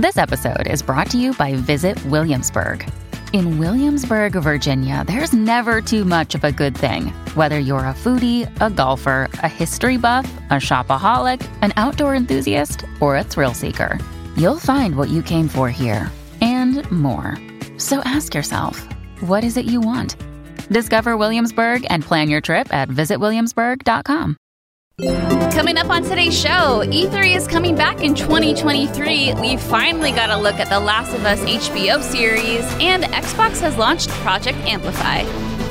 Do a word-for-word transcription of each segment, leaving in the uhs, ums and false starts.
This episode is brought to you by Visit Williamsburg. In Williamsburg, Virginia, there's never too much of a good thing. Whether you're a foodie, a golfer, a history buff, a shopaholic, an outdoor enthusiast, or a thrill seeker, you'll find what you came for here and more. So ask yourself, what is it you want? Discover Williamsburg and plan your trip at visit williamsburg dot com. Coming up on today's show, E three is coming back in twenty twenty-three. We finally got a look at the Last of Us H B O series, and Xbox has launched Project Amplify.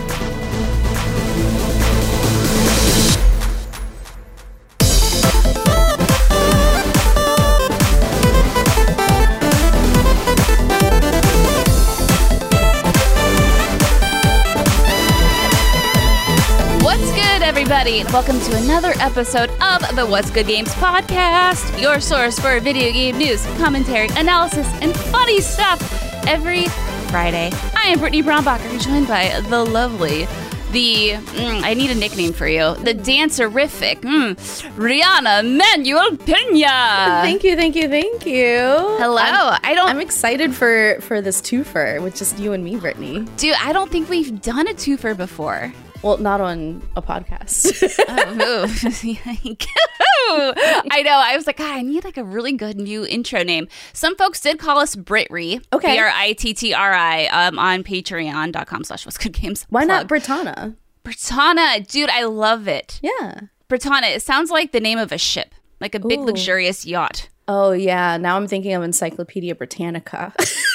Everybody, welcome to another episode of the What's Good Games podcast, your source for video game news, commentary, analysis, and funny stuff every Friday. I am Brittany Brombacher, joined by the lovely, the, mm, I need a nickname for you, the dancerific, mm, Rihanna Manuel Pena. Thank you, thank you, thank you. Hello. I'm, I don't. I'm excited for, for this twofer with just you and me, Brittany. Dude, I don't think we've done a twofer before. Well, not on a podcast. oh, I know. I was like, God, I need like a really good new intro name. Some folks did call us Britry. Okay. B R I T T R I um, on patreon dot com slash what's good games. Why Plug. not Britannia? Britannia. Dude, I love it. Yeah. Britannia. It sounds like the name of a ship, like a big Ooh. luxurious yacht. Oh, yeah. Now I'm thinking of Encyclopedia Britannica.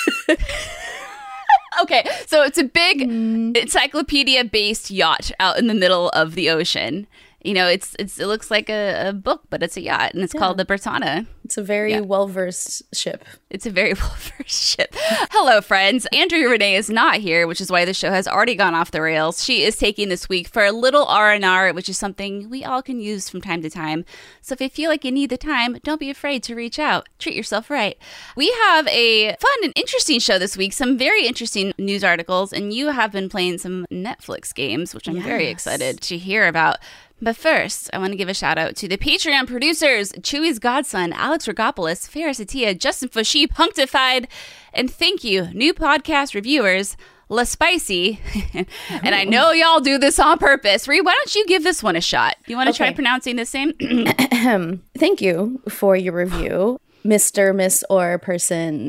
Okay, so it's a big mm. encyclopedia-based yacht out in the middle of the ocean. You know, it's it's it looks like a, a book, but it's a yacht, and it's yeah. called the Britannia. It's a very yeah. well-versed ship. It's a very well-versed ship. Hello, friends. Andrea Renee is not here, which is why the show has already gone off the rails. She is taking this week for a little R and R, which is something we all can use from time to time. So if you feel like you need the time, don't be afraid to reach out. Treat yourself right. We have a fun and interesting show this week, some very interesting news articles, and you have been playing some Netflix games, which I'm yes. very excited to hear about. But first, I want to give a shout out to the Patreon producers, Chewy's Godson, Alex Rogopoulos, Ferris Atia, Justin Foshi, Punctified, and thank you, new podcast reviewers, La Spicy. And I know y'all do this on purpose. Ree, why don't you give this one a shot? You want to okay. try pronouncing this name? Thank you for your review, Mister, Miss, or person.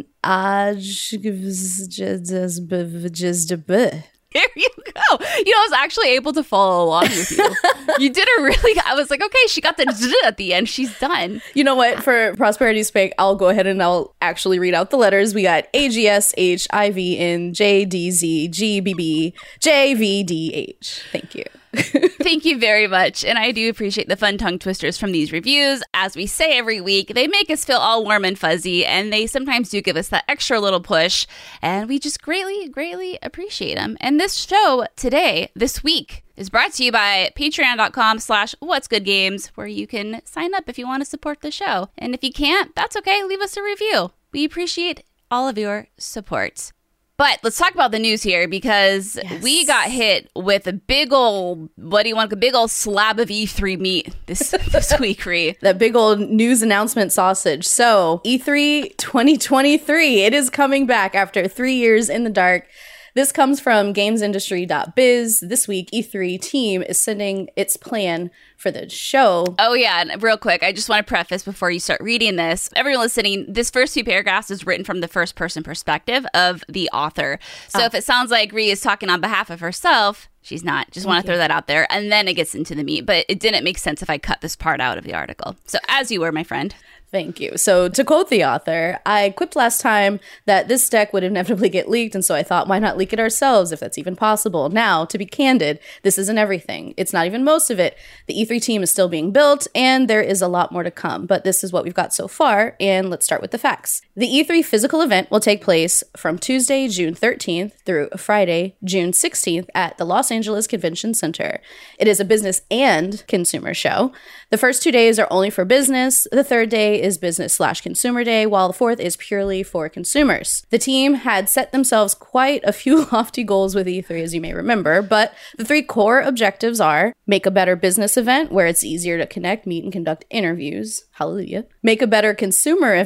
There you go. You know, I was actually able to follow along with you. You did a really, I was like, okay, she got the z at the end. She's done. You know what? For prosperity's sake, I'll go ahead and I'll actually read out the letters. We got A G S H I V N J D Z G B B J V D H. Thank you. Thank you very much. And I do appreciate the fun tongue twisters from these reviews. As we say every week, they make us feel all warm and fuzzy, and they sometimes do give us that extra little push, and we just greatly, greatly appreciate them. And this show today, this week, is brought to you by patreon dot com slash what's good games, where you can sign up if you want to support the show. And if you can't, that's okay. Leave us a review. We appreciate all of your support. But let's talk about the news here, because yes. we got hit with a big old, what do you want, a big old slab of E three meat this, this week, Ree. That big old news announcement sausage. So E three twenty twenty-three, it is coming back after three years in the dark. This comes from games industry dot biz. This week, E three team is sending its plan for the show. Oh, yeah. And real quick, I just want to preface before you start reading this. Everyone listening, this first few paragraphs is written from the first person perspective of the author. So oh. if it sounds like Ree is talking on behalf of herself, she's not. Just want to throw that out there. And then it gets into the meat. But it didn't make sense if I cut this part out of the article. So as you were, my friend. Thank you. So to quote the author, I quipped last time that this deck would inevitably get leaked, and so I thought, why not leak it ourselves if that's even possible? Now, to be candid, this isn't everything. It's not even most of it. The E three team is still being built, and there is a lot more to come, but this is what we've got so far, and let's start with the facts. The E three physical event will take place from Tuesday, June thirteenth through Friday, June sixteenth at the Los Angeles Convention Center. It is a business and consumer show. The first two days are only for business. The third day is business slash consumer day, while the fourth is purely for consumers. The team had set themselves quite a few lofty goals with E three, as you may remember, but the three core objectives are: make a better business event where it's easier to connect, meet, and conduct interviews. Hallelujah. Make a better consumer event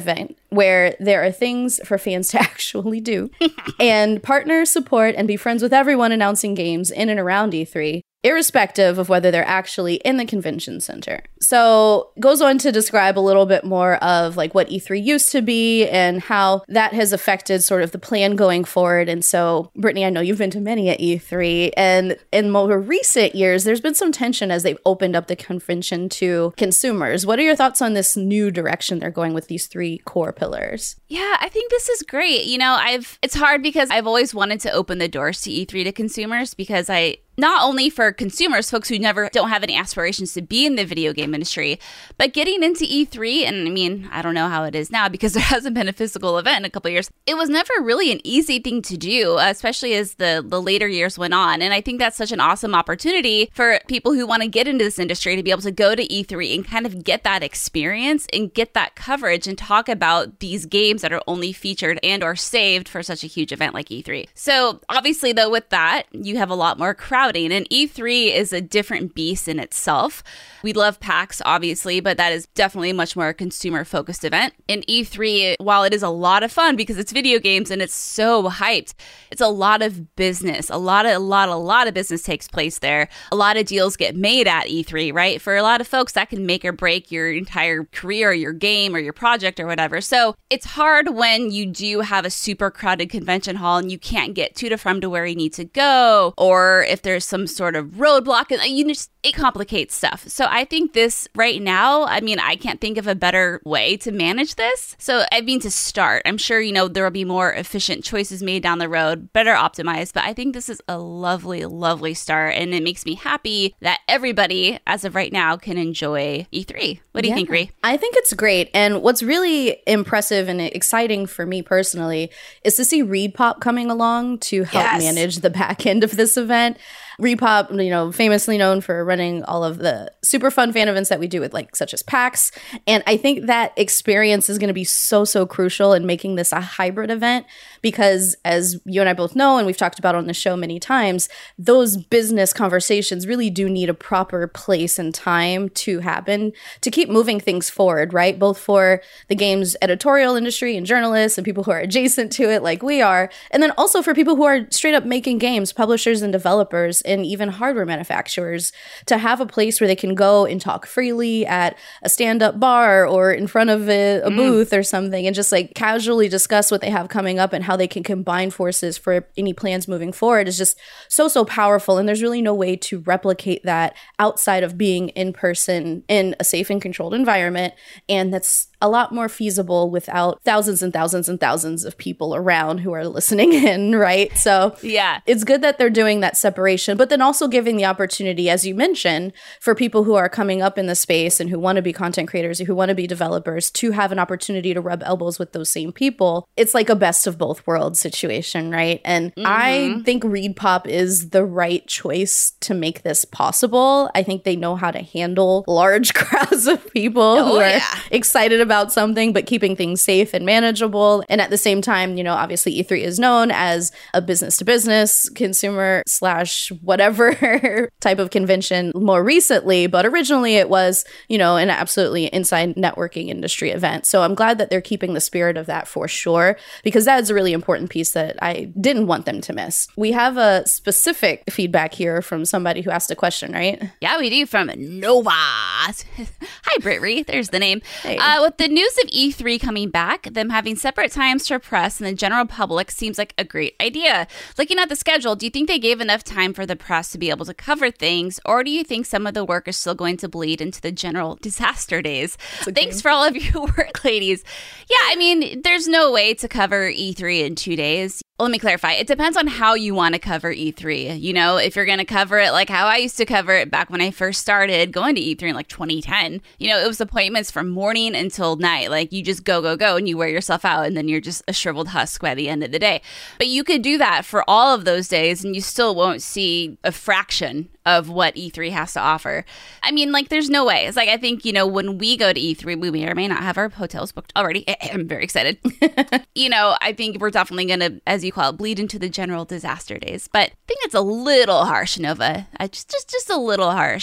where there are things for fans to actually do and partner, support, and be friends with everyone announcing games in and around E three, irrespective of whether they're actually in the convention center. So goes on to describe a little bit more of like what E three used to be and how that has affected sort of the plan going forward. And so, Brittany, I know you've been to many at E three, and in more recent years, there's been some tension as they've opened up the convention to consumers. What are your thoughts on this new direction they're going with these three core pillars? Yeah, I think this is great. You know, I've it's hard because I've always wanted to open the doors to E three to consumers because I not only for consumers, folks who never don't have any aspirations to be in the video game industry, but getting into E three, and I mean, I don't know how it is now because there hasn't been a physical event in a couple of years. It was never really an easy thing to do, especially as the, the later years went on. And I think that's such an awesome opportunity for people who want to get into this industry to be able to go to E three and kind of get that experience and get that coverage and talk about these games that are only featured and or saved for such a huge event like E three. So obviously, though, with that, you have a lot more crowd. And E three is a different beast in itself. We love PAX, obviously, but that is definitely a much more consumer-focused event. And E three, while it is a lot of fun because it's video games and it's so hyped, it's a lot of business. A lot of, a lot, a lot of business takes place there. A lot of deals get made at E three, right? For a lot of folks, that can make or break your entire career or your game or your project or whatever. So it's hard when you do have a super crowded convention hall and you can't get to and from to where you need to go, or if there's some sort of roadblock, and you just, it complicates stuff. So I think this right now, I mean, I can't think of a better way to manage this. So I mean, to start, I'm sure, you know, there will be more efficient choices made down the road, better optimized, but I think this is a lovely, lovely start. And it makes me happy that everybody, as of right now, can enjoy E three. What do you yeah. think, Ree? I think it's great. And what's really impressive and exciting for me personally is to see ReedPop coming along to help Yes. manage the back end of this event. ReedPop, you know, famously known for running all of the super fun fan events that we do with, like, such as PAX. And I think that experience is going to be so, so crucial in making this a hybrid event because, as you and I both know, and we've talked about on the show many times, those business conversations really do need a proper place and time to happen to keep moving things forward, right? Both for the game's editorial industry and journalists and people who are adjacent to it like we are, and then also for people who are straight up making games, publishers and developers, and even hardware manufacturers, to have a place where they can go and talk freely at a stand-up bar or in front of a, a mm. booth or something and just like casually discuss what they have coming up and how they can combine forces for any plans moving forward is just so, so powerful. And there's really no way to replicate that outside of being in person in a safe and controlled environment. And that's a lot more feasible without thousands and thousands and thousands of people around who are listening in, right? So yeah, it's good that they're doing that separation, but then also giving the opportunity, as you mentioned, for people who are coming up in the space and who want to be content creators, who want to be developers, to have an opportunity to rub elbows with those same people. It's like a best of both worlds situation, right? And mm-hmm. I think ReedPop is the right choice to make this possible. I think they know how to handle large crowds of people oh, who are yeah. excited about about something, but keeping things safe and manageable. And at the same time, you know, obviously E three is known as a business to business, consumer slash whatever type of convention more recently, but originally it was, you know, an absolutely inside networking industry event. So I'm glad that they're keeping the spirit of that for sure, because that is a really important piece that I didn't want them to miss. We have a specific feedback here from somebody who asked a question, right? Yeah, we do, from Nova. Hi, Britt Ree. There's the name. Hey. Uh, with the news of E three coming back, them having separate times for press and the general public seems like a great idea. Looking at the schedule, do you think they gave enough time for the press to be able to cover things, or do you think some of the work is still going to bleed into the general disaster days? Thanks for all of your work, ladies. Yeah, I mean, there's no way to cover E three in two days. Let me clarify. It depends on how you want to cover E three. You know, if you're going to cover it like how I used to cover it back when I first started going to E three in like twenty ten, you know, it was appointments from morning until night. Like you just go, go, go, and you wear yourself out, and then you're just a shriveled husk by the end of the day. But you could do that for all of those days, and you still won't see a fraction of what E three has to offer. I mean, like, there's no way. It's like, I think, you know, when we go to E three, we may or may not have our hotels booked already. I'm very excited. You know, I think we're definitely going to, as you call it, bleed into the general disaster days. But I think it's a little harsh, Nova. I just, just, just a little harsh.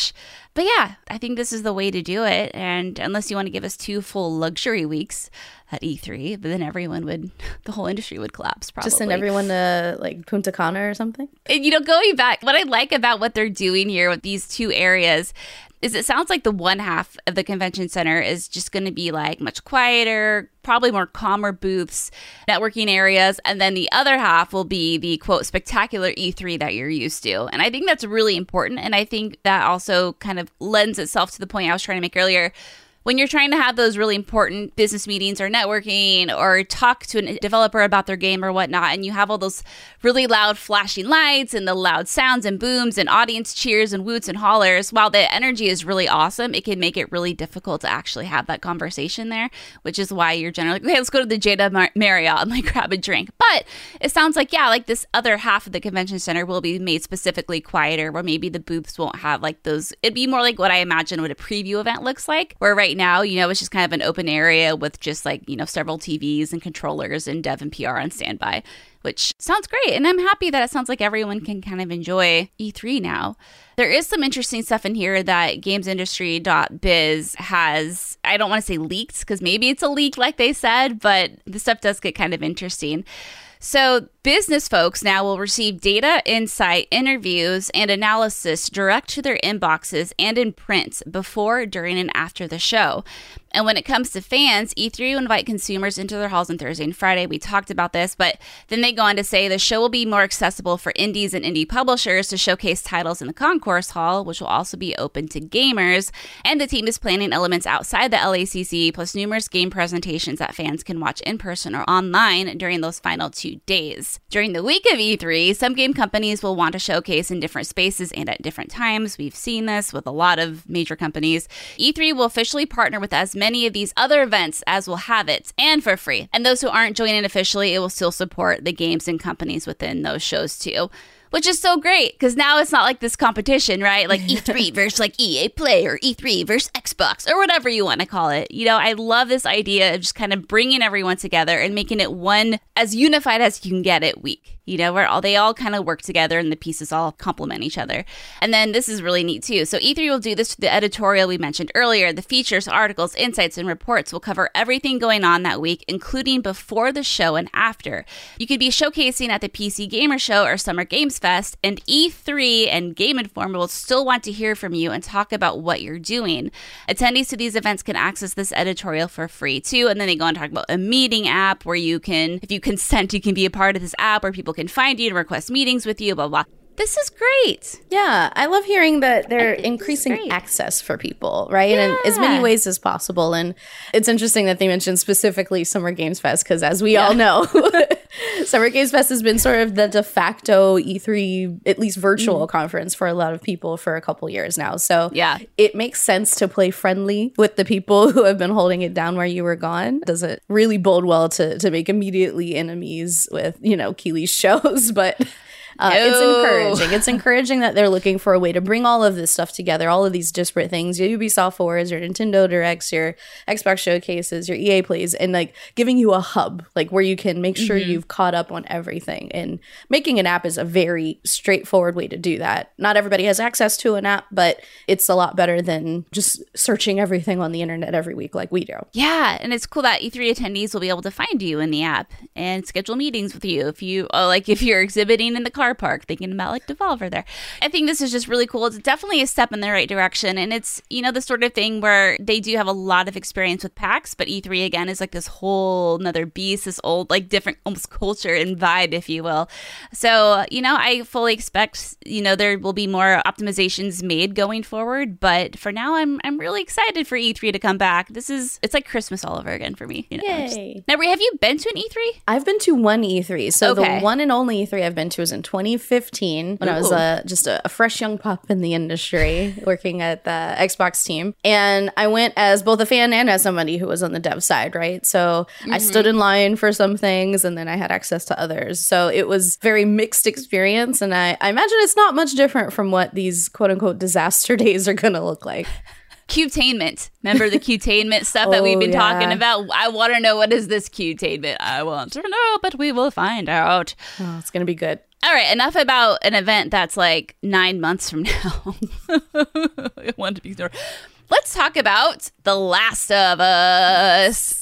But yeah, I think this is the way to do it. And unless you want to give us two full luxury weeks at E three, but then everyone would, the whole industry would collapse probably. Just send everyone to like Punta Cana or something. And, you know, going back, what I like about what they're doing here with these two areas is it sounds like the one half of the convention center is just going to be like much quieter, probably more calmer booths, networking areas. And then the other half will be the quote spectacular E three that you're used to. And I think that's really important. And I think that also kind of lends itself to the point I was trying to make earlier. When you're trying to have those really important business meetings or networking or talk to a developer about their game or whatnot, and you have all those really loud flashing lights and the loud sounds and booms and audience cheers and woots and hollers, while the energy is really awesome, it can make it really difficult to actually have that conversation there, which is why you're generally like, okay, let's go to the Jada Mar- Marriott and like grab a drink. But it sounds like, yeah, like this other half of the convention center will be made specifically quieter, where maybe the booths won't have like those. It'd be more like what I imagine what a preview event looks like, where right now, you know, it's just kind of an open area with just like, you know, several T Vs and controllers and dev and P R on standby, which sounds great. And I'm happy that it sounds like everyone can kind of enjoy E three now. There is some interesting stuff in here that games industry dot biz has, I don't want to say leaked, because maybe it's a leak like they said, but the stuff does get kind of interesting. So business folks now will receive data, insight, interviews, and analysis direct to their inboxes and in print before, during, and after the show. And when it comes to fans, E three will invite consumers into their halls on Thursday and Friday. We talked about this, but then they go on to say the show will be more accessible for indies and indie publishers to showcase titles in the concourse hall, which will also be open to gamers. And the team is planning elements outside the L A C C, plus numerous game presentations that fans can watch in person or online during those final two days. During the week of E three, some game companies will want to showcase in different spaces and at different times. We've seen this with a lot of major companies. E three will officially partner with as many of these other events as will have it, and for free. And those who aren't joining officially, it will still support the games and companies within those shows too. Which is so great, because now it's not like this competition, right? Like E three versus like E A Play or E three versus Xbox or whatever you want to call it. You know, I love this idea of just kind of bringing everyone together and making it one as unified as you can get it week. You know, where all they all kind of work together and the pieces all complement each other. And then this is really neat too. So E three will do this through the editorial we mentioned earlier. The features, articles, insights, and reports will cover everything going on that week, including before the show and after. You could be showcasing at the P C Gamer Show or Summer Games Fest, and E three and Game Informer will still want to hear from you and talk about what you're doing. Attendees to these events can access this editorial for free too. And then they go on to talk about a meeting app where you can, if you consent, you can be a part of this app where people can find you and request meetings with you, blah, blah. This is great. Yeah, I love hearing that they're increasing access for people, right? Yeah. In as many ways as possible. And it's interesting that they mentioned specifically Summer Games Fest, because as we yeah. all know, Summer Games Fest has been sort of the de facto E three, at least virtual mm. conference for a lot of people for a couple years now. So yeah. it makes sense to play friendly with the people who have been holding it down where you were gone. Does it really bode well to, to make immediately enemies with, you know, Keighley's shows, but... Uh, no. It's encouraging. It's encouraging that they're looking for a way to bring all of this stuff together, all of these disparate things, your Ubisoft Forwards, your Nintendo Directs, your Xbox Showcases, your E A Plays, and like giving you a hub, like where you can make sure mm-hmm. you've caught up on everything. And making an app is a very straightforward way to do that. Not everybody has access to an app, but it's a lot better than just searching everything on the internet every week like we do. Yeah, and it's cool that E three attendees will be able to find you in the app and schedule meetings with you if you, oh, like if you're exhibiting in the car park, thinking about like Devolver there. I think this is just really cool. It's definitely a step in the right direction. And it's, you know, the sort of thing where they do have a lot of experience with PAX, but E three again is like this whole nother beast, this old, like different almost culture and vibe, if you will. So, you know, I fully expect, you know, there will be more optimizations made going forward. But for now, I'm I'm really excited for E three to come back. This is, it's like Christmas all over again for me. You know, Yay. Just, now, have you been to an E three? I've been to one E three. So okay. the one and only E three I've been to was in twenty fifteen when Ooh. I was uh, just a, a fresh young pup in the industry working at the Xbox team. And I went as both a fan and as somebody who was on the dev side, right? So mm-hmm. I stood in line for some things and then I had access to others. So it was very mixed experience. And I, I imagine it's not much different from what these quote unquote disaster days are going to look like. Q-tainment. Remember the Q-tainment stuff oh, that we've been yeah. talking about? I want to know, what is this Q-tainment? I want to know, but we will find out. Oh, it's going to be good. All right, enough about an event that's like nine months from now. I wanted to be there. Let's talk about The Last of Us.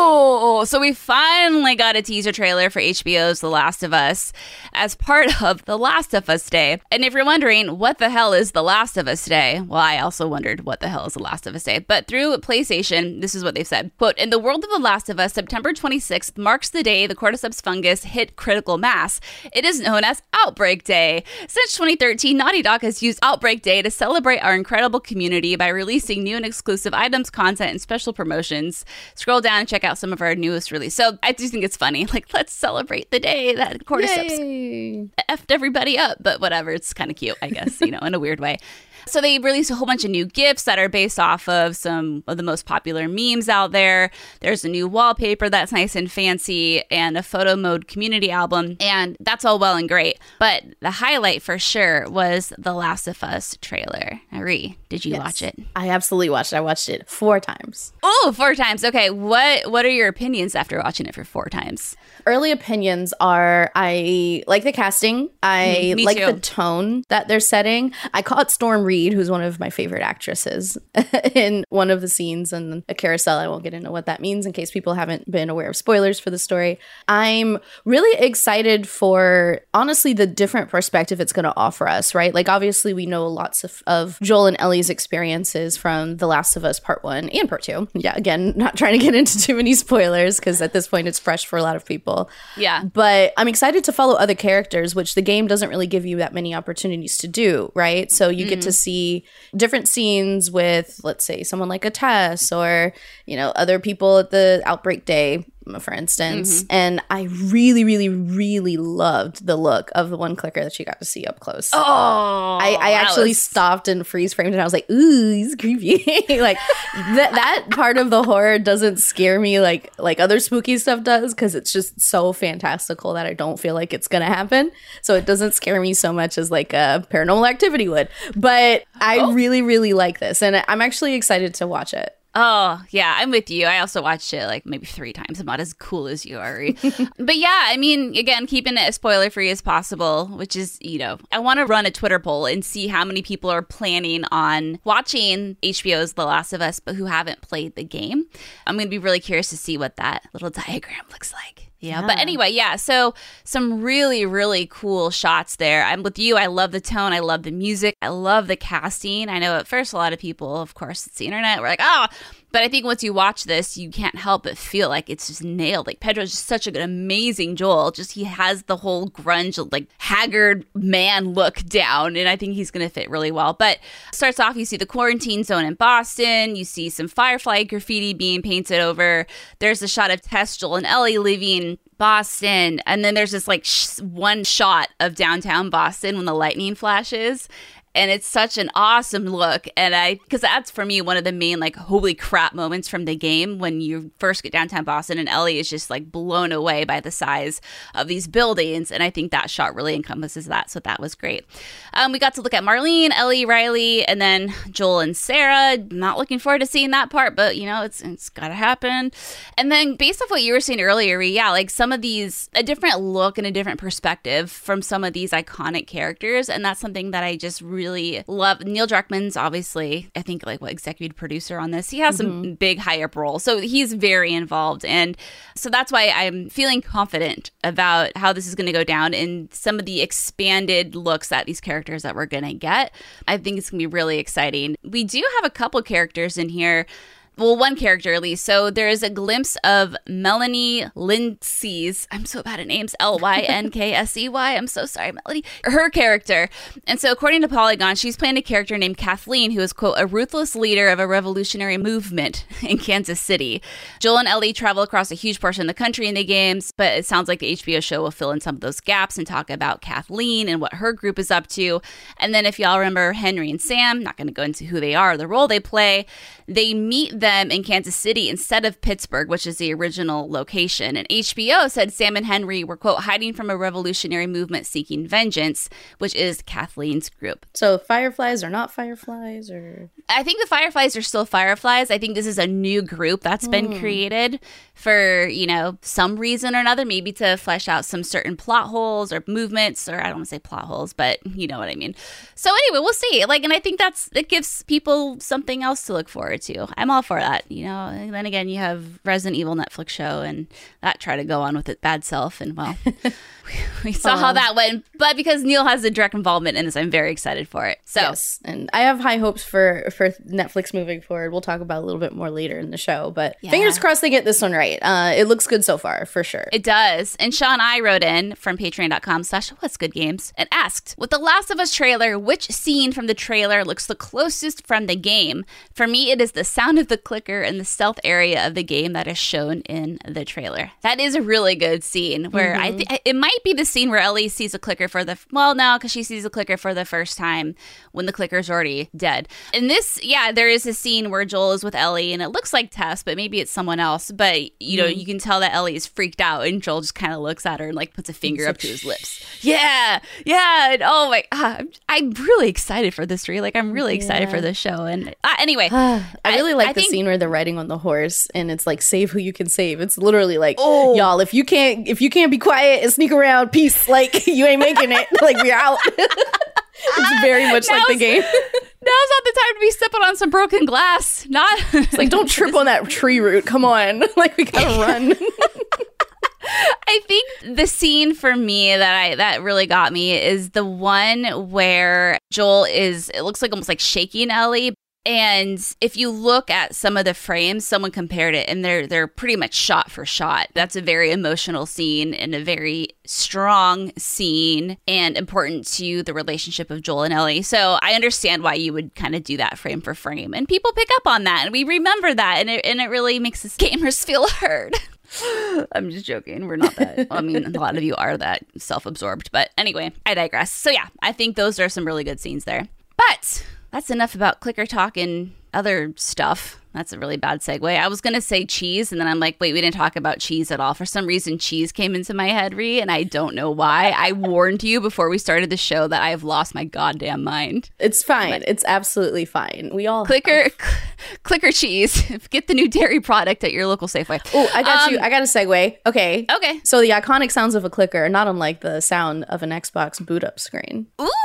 Oh, so we finally got a teaser trailer for H B O's The Last of Us as part of The Last of Us Day. And if you're wondering, what the hell is The Last of Us Day? Well, I also wondered what the hell is The Last of Us Day. But through PlayStation, this is what they've said. Quote, in the world of The Last of Us, September twenty-sixth marks the day the cordyceps fungus hit critical mass. It is known as Outbreak Day. Since twenty thirteen, Naughty Dog has used Outbreak Day to celebrate our incredible community by releasing new and exclusive items, content, and special promotions. Scroll down and check out some of our newest release. So I do think it's funny. Like, let's celebrate the day that cordyceps Yay. effed everybody up. But whatever, it's kind of cute, I guess, you know, in a weird way. So they released a whole bunch of new GIFs that are based off of some of the most popular memes out there. There's a new wallpaper that's nice and fancy and a photo mode community album. And that's all well and great. But the highlight for sure was the Last of Us trailer. Ari, did you yes. watch it? I absolutely watched it. I watched it four times. Oh, four times. Okay. What, what are your opinions after watching it for four times? Early opinions are I like the casting. I mm, like too. the tone that they're setting. I caught Storm Reed, who's one of my favorite actresses, in one of the scenes in a carousel. I won't get into what that means in case people haven't been aware of spoilers for the story. I'm really excited for, honestly, the different perspective it's going to offer us, right? Like, obviously, we know lots of, of Joel and Ellie's experiences from The Last of Us Part one and Part two. Yeah, again, not trying to get into too many spoilers because at this point it's fresh for a lot of people. Yeah. But I'm excited to follow other characters, which the game doesn't really give you that many opportunities to do, right? So you mm-hmm. get to see different scenes with, let's say, someone like a Tess or, you know, other people at the Outbreak Day, for instance. Mm-hmm. And I really, really, really loved the look of the one clicker that you got to see up close. Oh, I, I actually was... stopped and freeze framed and I was like, ooh, he's creepy. Like that that part of the horror doesn't scare me like like other spooky stuff does because it's just so fantastical that I don't feel like it's gonna happen. So it doesn't scare me so much as like a Paranormal Activity would. But I oh. really, really like this and I'm actually excited to watch it. Oh, yeah, I'm with you. I also watched it like maybe three times. I'm not as cool as you, Ari. But yeah, I mean, again, keeping it as spoiler-free as possible, which is, you know, I want to run a Twitter poll and see how many people are planning on watching H B O's The Last of Us, but who haven't played the game. I'm going to be really curious to see what that little diagram looks like. Yeah. yeah. But anyway, yeah. So some really, really cool shots there. I'm with you. I love the tone. I love the music. I love the casting. I know at first a lot of people, of course, it's the internet. We're like, oh, but I think once you watch this, you can't help but feel like it's just nailed. Like Pedro's just such an amazing Joel. Just he has the whole grunge, like haggard man look down. And I think he's going to fit really well. But starts off, you see the quarantine zone in Boston. You see some Firefly graffiti being painted over. There's a shot of Tess, Joel, and Ellie leaving Boston. And then there's this like sh- one shot of downtown Boston when the lightning flashes. And it's such an awesome look. And I, because that's for me one of the main like holy crap moments from the game when you first get downtown Boston and Ellie is just like blown away by the size of these buildings. And I think that shot really encompasses that. So that was great. Um, we got to look at Marlene, Ellie, Riley, and then Joel and Sarah. Not looking forward to seeing that part, but you know, it's it's got to happen. And then based off what you were saying earlier, yeah, like some of these, a different look and a different perspective from some of these iconic characters. And that's something that I just really really love. Neil Druckmann's obviously, I think, like what executive producer on this. He has mm-hmm. some big high up role, so he's very involved, and so that's why I'm feeling confident about how this is going to go down and some of the expanded looks at these characters that we're going to get. I think it's going to be really exciting. We do have a couple characters in here. Well, one character at least. So there is a glimpse of Melanie Lynskey. I'm so bad at names. L Y N K S E Y. I'm so sorry, Melanie. Her character. And so according to Polygon, she's playing a character named Kathleen, who is, quote, a ruthless leader of a revolutionary movement in Kansas City. Joel and Ellie travel across a huge portion of the country in the games, but it sounds like the H B O show will fill in some of those gaps and talk about Kathleen and what her group is up to. And then if y'all remember Henry and Sam, not going to go into who they are or the role they play, they meet them in Kansas City instead of Pittsburgh, which is the original location. And H B O said Sam and Henry were, quote, hiding from a revolutionary movement seeking vengeance, which is Kathleen's group. So Fireflies are not Fireflies, or? I think the Fireflies are still Fireflies. I think this is a new group that's been mm. created for, you know, some reason or another, maybe to flesh out some certain plot holes or movements, or I don't want to say plot holes, but you know what I mean. So anyway, we'll see. Like, and I think that's, it gives people something else to look forward to. I'm all for that, you know. And then again, you have Resident Evil Netflix show and that try to go on with its bad self, and well, we saw um, how that went. But because Neil has a direct involvement in this, I'm very excited for it. So yes, and I have high hopes for for Netflix moving forward. We'll talk about it a little bit more later in the show, but yeah. fingers crossed they get this one right. Uh, it looks good so far, for sure. It does. And Sean I wrote in from patreon.com slash what's good games and asked, with the Last of Us trailer, which scene from the trailer looks the closest from the game? For me, it is the sound of the clicker in the stealth area of the game that is shown in the trailer. That is a really good scene where mm-hmm. I think it might be the scene where Ellie sees a clicker for the, well, no, because she sees a clicker for the first time when the clicker's already dead. In this, yeah, there is a scene where Joel is with Ellie and it looks like Tess, but maybe it's someone else. But, you know, mm. you can tell that Ellie is freaked out and Joel just kind of looks at her and like puts a finger up to his lips. Yeah, yeah. And oh my, uh, I'm, I'm really excited for this, Ree. Like, I'm really excited yeah. for this show. And uh, anyway. I really like I the think, scene where they're riding on the horse and it's like, save who you can save. It's literally like, oh. y'all, if you can't, if you can't be quiet and sneak around, peace. Like, you ain't making it. Like, we're out. It's very much now's, like the game. Now's not the time to be stepping on some broken glass. Not it's like, don't trip on that tree root. Come on. Like, we gotta run. I think the scene for me that I that really got me is the one where Joel is, it looks like almost like shaking Ellie. And if you look at some of the frames, someone compared it and they're they're pretty much shot for shot. That's a very emotional scene and a very strong scene and important to the relationship of Joel and Ellie. So I understand why you would kind of do that frame for frame. And people pick up on that and we remember that. And it, and it really makes us gamers feel heard. I'm just joking. We're not that. I mean, a lot of you are that self-absorbed. But anyway, I digress. So yeah, I think those are some really good scenes there. But that's enough about clicker talk and other stuff. That's a really bad segue. I was going to say cheese, and then I'm like, wait, we didn't talk about cheese at all. For some reason, cheese came into my head, Ree, and I don't know why. I warned you before we started the show that I have lost my goddamn mind. It's fine. But it's absolutely fine. We all Clicker, cl- clicker cheese. Get the new dairy product at your local Safeway. Oh, I got um, you. I got a segue. Okay. Okay. So the iconic sounds of a clicker are not unlike the sound of an Xbox boot up screen.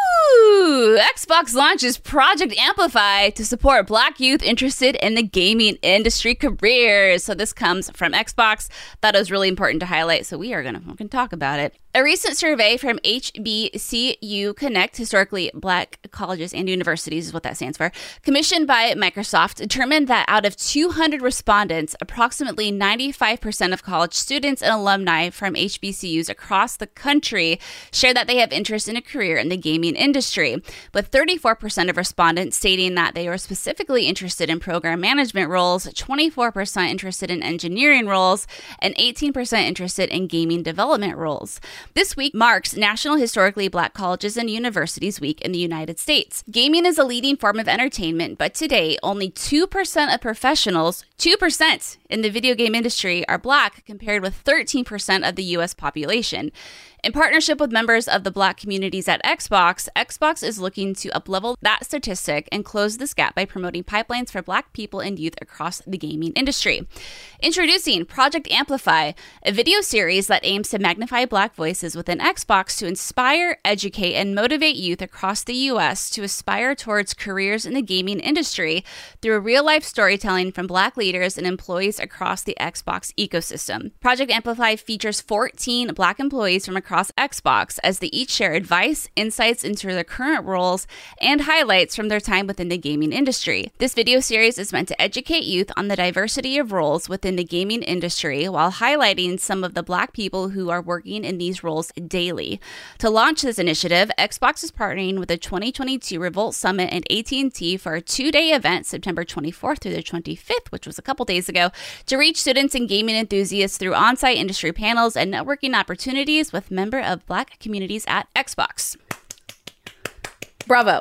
Ooh, Xbox launches Project Amplify to support Black youth interested in the gaming industry careers. So this comes from Xbox. Thought it was really important to highlight. So we are going to talk about it. A recent survey from H B C U Connect, historically Black colleges and universities is what that stands for, commissioned by Microsoft, determined that out of two hundred respondents, approximately ninety-five percent of college students and alumni from H B C Us across the country share that they have interest in a career in the gaming industry, with thirty-four percent of respondents stating that they were specifically interested in program management roles, twenty-four percent interested in engineering roles, and eighteen percent interested in gaming development roles. This week marks National Historically Black Colleges and Universities Week in the United States. Gaming is a leading form of entertainment, but today only two percent of professionals, two percent in the video game industry are Black, compared with thirteen percent of the U S population. In partnership with members of the Black communities at Xbox, Xbox is looking to uplevel that statistic and close this gap by promoting pipelines for Black people and youth across the gaming industry. Introducing Project Amplify, a video series that aims to magnify Black voices within Xbox to inspire, educate, and motivate youth across the U S to aspire towards careers in the gaming industry through real-life storytelling from Black leaders and employees across the Xbox ecosystem. Project Amplify features fourteen Black employees from across Xbox as they each share advice, insights into their current roles, and highlights from their time within the gaming industry. This video series is meant to educate youth on the diversity of roles within the gaming industry while highlighting some of the Black people who are working in these roles daily. To launch this initiative, Xbox is partnering with the twenty twenty-two Revolt Summit and A T and T for a two-day event September twenty-fourth through the twenty-fifth, which was a couple days ago, to reach students and gaming enthusiasts through on-site industry panels and networking opportunities with members of Black communities at Xbox. Bravo.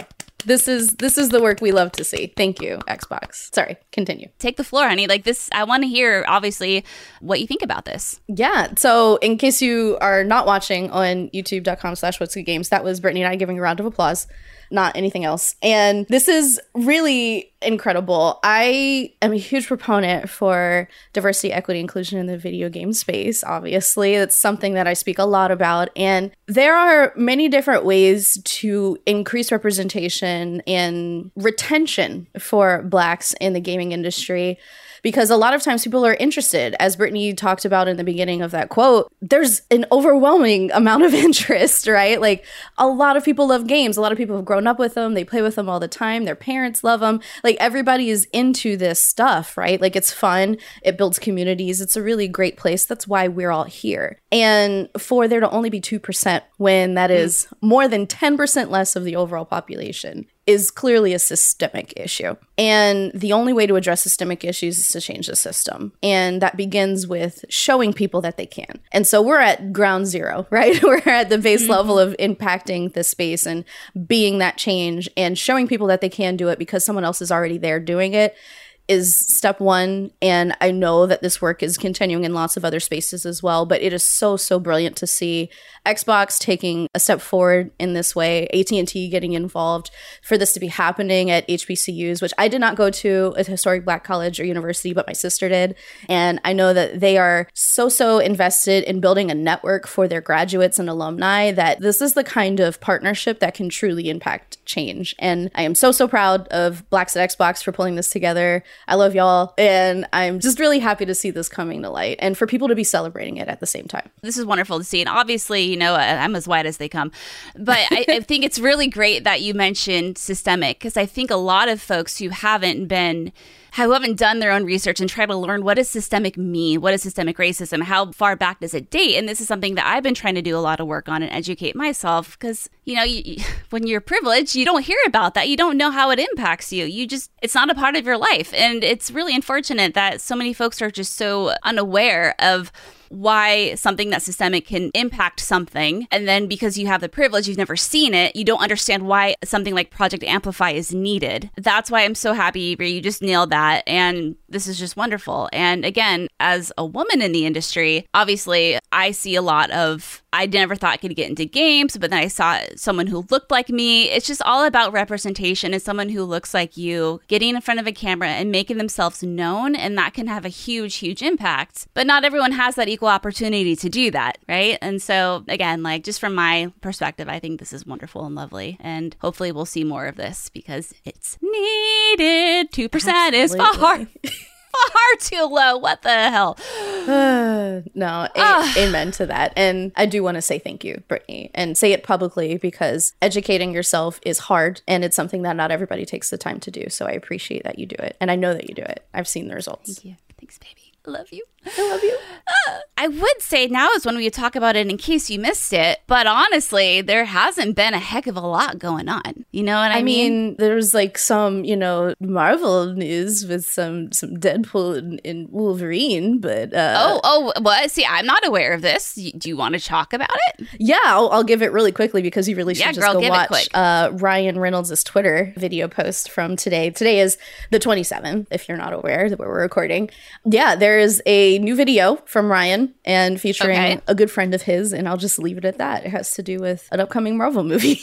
This is this is the work we love to see. Thank you, Xbox. Sorry, continue. Take the floor, honey. Like this, I want to hear, obviously, what you think about this. Yeah. So in case you are not watching on youtube.com slash what's good games, that was Brittany and I giving a round of applause, not anything else. And this is really incredible. I am a huge proponent for diversity, equity, inclusion in the video game space. Obviously, it's something that I speak a lot about. And there are many different ways to increase representation and retention for Blacks in the gaming industry. Because a lot of times people are interested, as Brittany talked about in the beginning of that quote, there's an overwhelming amount of interest, right? Like a lot of people love games. A lot of people have grown up with them. They play with them all the time. Their parents love them. Like everybody is into this stuff, right? Like it's fun. It builds communities. It's a really great place. That's why we're all here. And for there to only be two percent when that is more than ten percent less of the overall population is clearly a systemic issue. And the only way to address systemic issues is to change the system. And that begins with showing people that they can. And so we're at ground zero, right? We're at the base mm-hmm. level of impacting the space and being that change and showing people that they can do it because someone else is already there doing it is step one. And I know that this work is continuing in lots of other spaces as well, but it is so, so brilliant to see Xbox taking a step forward in this way, A T and T getting involved for this to be happening at H B C Us, which I did not go to a historic Black college or university, but my sister did. And I know that they are so, so invested in building a network for their graduates and alumni that this is the kind of partnership that can truly impact change. And I am so, so proud of Blacks at Xbox for pulling this together. I love y'all. And I'm just really happy to see this coming to light and for people to be celebrating it at the same time. This is wonderful to see. And obviously, you know, I'm as white as they come. But I, I think it's really great that you mentioned systemic, because I think a lot of folks who haven't been who haven't done their own research and try to learn what does systemic mean? What is systemic racism? How far back does it date? And this is something that I've been trying to do a lot of work on and educate myself because, you know, you, when you're privileged, you don't hear about that. You don't know how it impacts you. You just, it's not a part of your life. And it's really unfortunate that so many folks are just so unaware of why something that's systemic can impact something. And then because you have the privilege, you've never seen it, you don't understand why something like Project Amplify is needed. That's why I'm so happy you just nailed that. And this is just wonderful. And again, as a woman in the industry, obviously I see a lot of, I never thought I could get into games, but then I saw someone who looked like me. It's just all about representation and someone who looks like you getting in front of a camera and making themselves known. And that can have a huge, huge impact. But not everyone has that equal opportunity to do that, right? And so again, like just from my perspective, I think this is wonderful and lovely. And hopefully we'll see more of this because it's needed. two percent is far. Far too low. What the hell? Uh, no, a- amen to that. And I do want to say thank you, Brittany, and say it publicly because educating yourself is hard and it's something that not everybody takes the time to do. So I appreciate that you do it. And I know that you do it. I've seen the results. Thank you. Thanks, baby. I love you. I love you. Uh, I would say now is when we talk about it in case you missed it. But honestly, there hasn't been a heck of a lot going on. You know what I, I mean? mean, there's like some, you know, Marvel news with some some Deadpool and, and Wolverine, but uh, oh, oh, what? See, I'm not aware of this. Do you want to talk about it? Yeah, I'll, I'll give it really quickly because you really should yeah, just girl, go give watch it quick. Uh, Ryan Reynolds' Twitter video post from today. Today is the twenty-seventh, if you're not aware that we're recording. Yeah, there is a new video from Ryan and featuring okay. a good friend of his, and I'll just leave it at that. It has to do with an upcoming Marvel movie.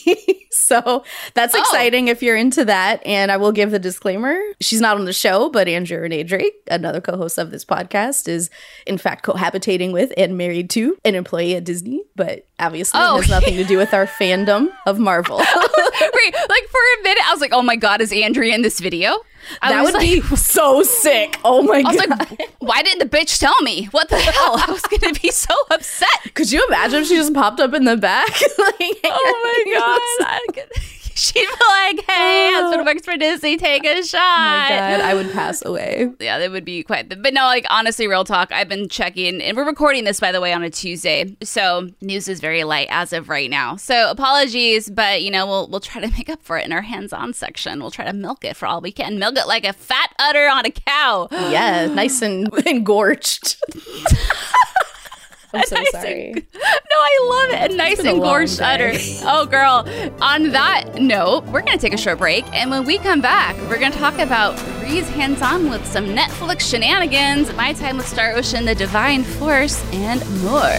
So that's oh. exciting if you're into that. And I will give the disclaimer. She's not on the show, but Andrea Renee Drake, another co-host of this podcast, is in fact cohabitating with and married to an employee at Disney. But obviously oh. it has nothing to do with our fandom of Marvel. Wait, like for a minute, I was like, oh my God, is Andrea in this video? I that would like, be so sick. Oh my I God. Like, why didn't the bitch tell me? What the hell? I was going to be so upset. Could you imagine if she just popped up in the back? Like, oh my God. I could, she'd be like, hey, husband works for Disney, take a shot. Oh my God, I would pass away. Yeah, that would be quite, the, but no, like honestly, real talk, I've been checking, and we're recording this, by the way, on a Tuesday, so news is very light as of right now. So apologies, but you know, we'll we'll try to make up for it in our hands-on section. We'll try to milk it for all we can. Milk it like a fat udder on a cow. Yeah, nice and engorged. I'm so nice sorry. And, no, I I love it. A nice been a engorged long udder. day. Oh, girl. On that note, we're going to take a short break. And when we come back, we're going to talk about Ree's hands-on with some Netflix shenanigans, My Time with Star Ocean, The Divine Force, and more.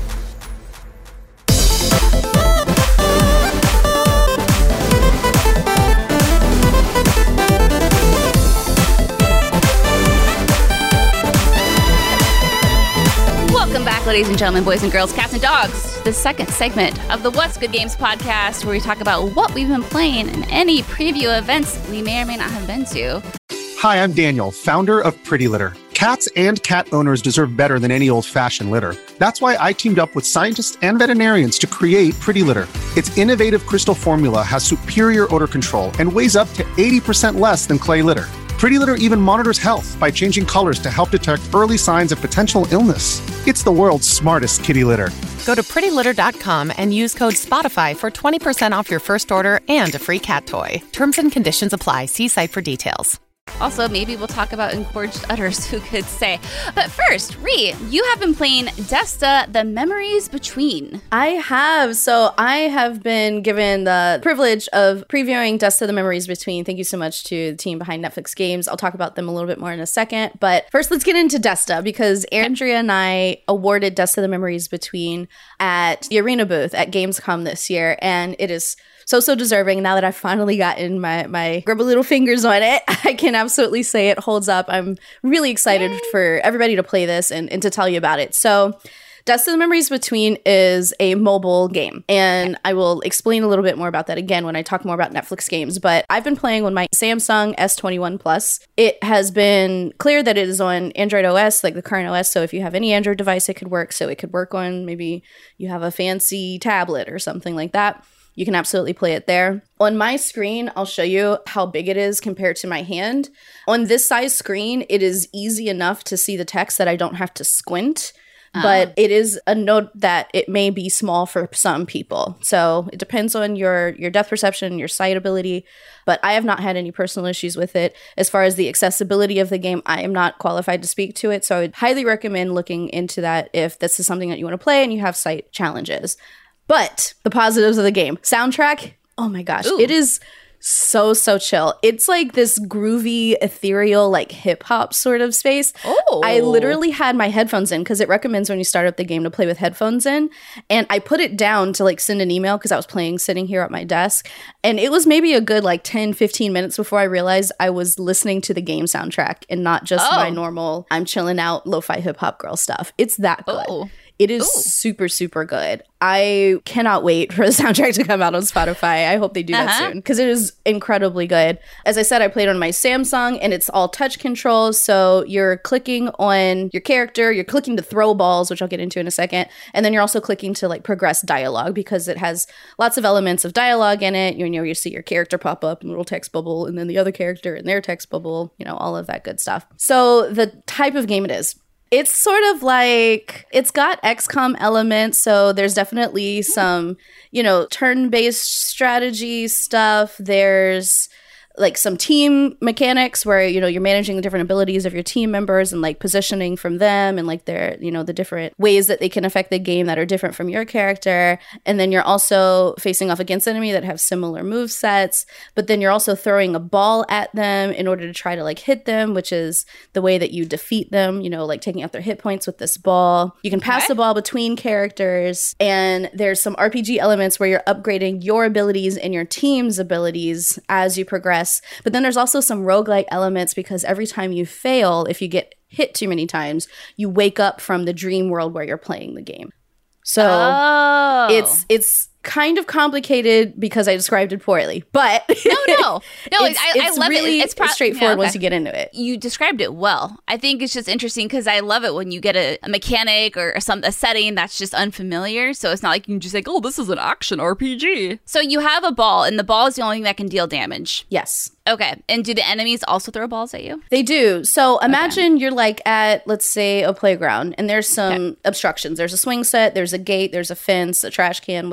Welcome back, ladies and gentlemen, boys and girls, cats and dogs. The second segment of the What's Good Games podcast, where we talk about what we've been playing and any preview events we may or may not have been to. Hi, I'm Daniel, founder of Pretty Litter. Cats and cat owners deserve better than any old-fashioned litter. That's why I teamed up with scientists and veterinarians to create Pretty Litter. Its innovative crystal formula has superior odor control and weighs up to eighty percent less than clay litter. Pretty Litter even monitors health by changing colors to help detect early signs of potential illness. It's the world's smartest kitty litter. Go to pretty litter dot com and use code SPOTIFY for twenty percent off your first order and a free cat toy. Terms and conditions apply. See site for details. Also, maybe we'll talk about engorged udders, who could say. But first, Ree, you have been playing Desta, The Memories Between. I have. So I have been given the privilege of previewing Desta, The Memories Between. Thank you so much to the team behind Netflix Games. I'll talk about them a little bit more in a second. But first, let's get into Desta, because Andrea and I awarded Desta, The Memories Between at the Arena booth at Gamescom this year. And it is so, so deserving. Now that I've finally gotten my, my grubby little fingers on it, I can absolutely say it holds up. I'm really excited Yay. for everybody to play this and, and to tell you about it. So Desta, The Memories Between is a mobile game, and I will explain a little bit more about that again when I talk more about Netflix games, but I've been playing on my Samsung S twenty-one Plus. It has been clear that it is on Android O S, like the current O S, so if you have any Android device, it could work. So it could work on, maybe you have a fancy tablet or something like that. You can absolutely play it there. On my screen, I'll show you how big it is compared to my hand. On this size screen, it is easy enough to see the text that I don't have to squint. Uh-huh. But it is a note that it may be small for some people. So it depends on your, your depth perception, your sight ability. But I have not had any personal issues with it. As far as the accessibility of the game, I am not qualified to speak to it. So I would highly recommend looking into that if this is something that you want to play and you have sight challenges. But the positives of the game. Soundtrack, oh my gosh, Ooh. It is so, so chill. It's like this groovy, ethereal, like hip hop sort of space. Oh. I literally had my headphones in because it recommends when you start up the game to play with headphones in. And I put it down to like send an email because I was playing sitting here at my desk. And it was maybe a good like ten, fifteen minutes before I realized I was listening to the game soundtrack and not just oh. my normal, I'm chilling out, lo-fi hip hop girl stuff. It's that good. Oh. It is Ooh. super, super good. I cannot wait for the soundtrack to come out on Spotify. I hope they do that uh-huh. soon because it is incredibly good. As I said, I played on my Samsung and it's all touch controls. So you're clicking on your character, you're clicking to throw balls, which I'll get into in a second. And then you're also clicking to like progress dialogue because it has lots of elements of dialogue in it. You know, you see your character pop up in a little text bubble and then the other character in their text bubble, you know, all of that good stuff. So the type of game it is. It's sort of like, it's got X COM elements, so there's definitely some, you know, turn-based strategy stuff. There's like some team mechanics where, you know, you're managing the different abilities of your team members and like positioning from them and like their, you know, the different ways that they can affect the game that are different from your character. And then you're also facing off against enemy that have similar move sets, but then you're also throwing a ball at them in order to try to like hit them, which is the way that you defeat them, you know, like taking out their hit points with this ball. You can pass okay. the ball between characters, and there's some R P G elements where you're upgrading your abilities and your team's abilities as you progress. But then there's also some roguelike elements because every time you fail, if you get hit too many times, you wake up from the dream world where you're playing the game. So oh. it's it's kind of complicated because I described it poorly, but no, no, no. it's, I, it's I love really it. It's pro- straightforward yeah, okay. once you get into it. You described it well. I think it's just interesting because I love it when you get a, a mechanic or some a setting that's just unfamiliar. So it's not like you can just like, oh, this is an action R P G. So you have a ball, and the ball is the only thing that can deal damage. Yes. Okay. And do the enemies also throw balls at you? They do. So imagine okay. you're like at, let's say, a playground, and there's some okay. obstructions. There's a swing set, there's a gate, there's a fence, a trash can, whatever.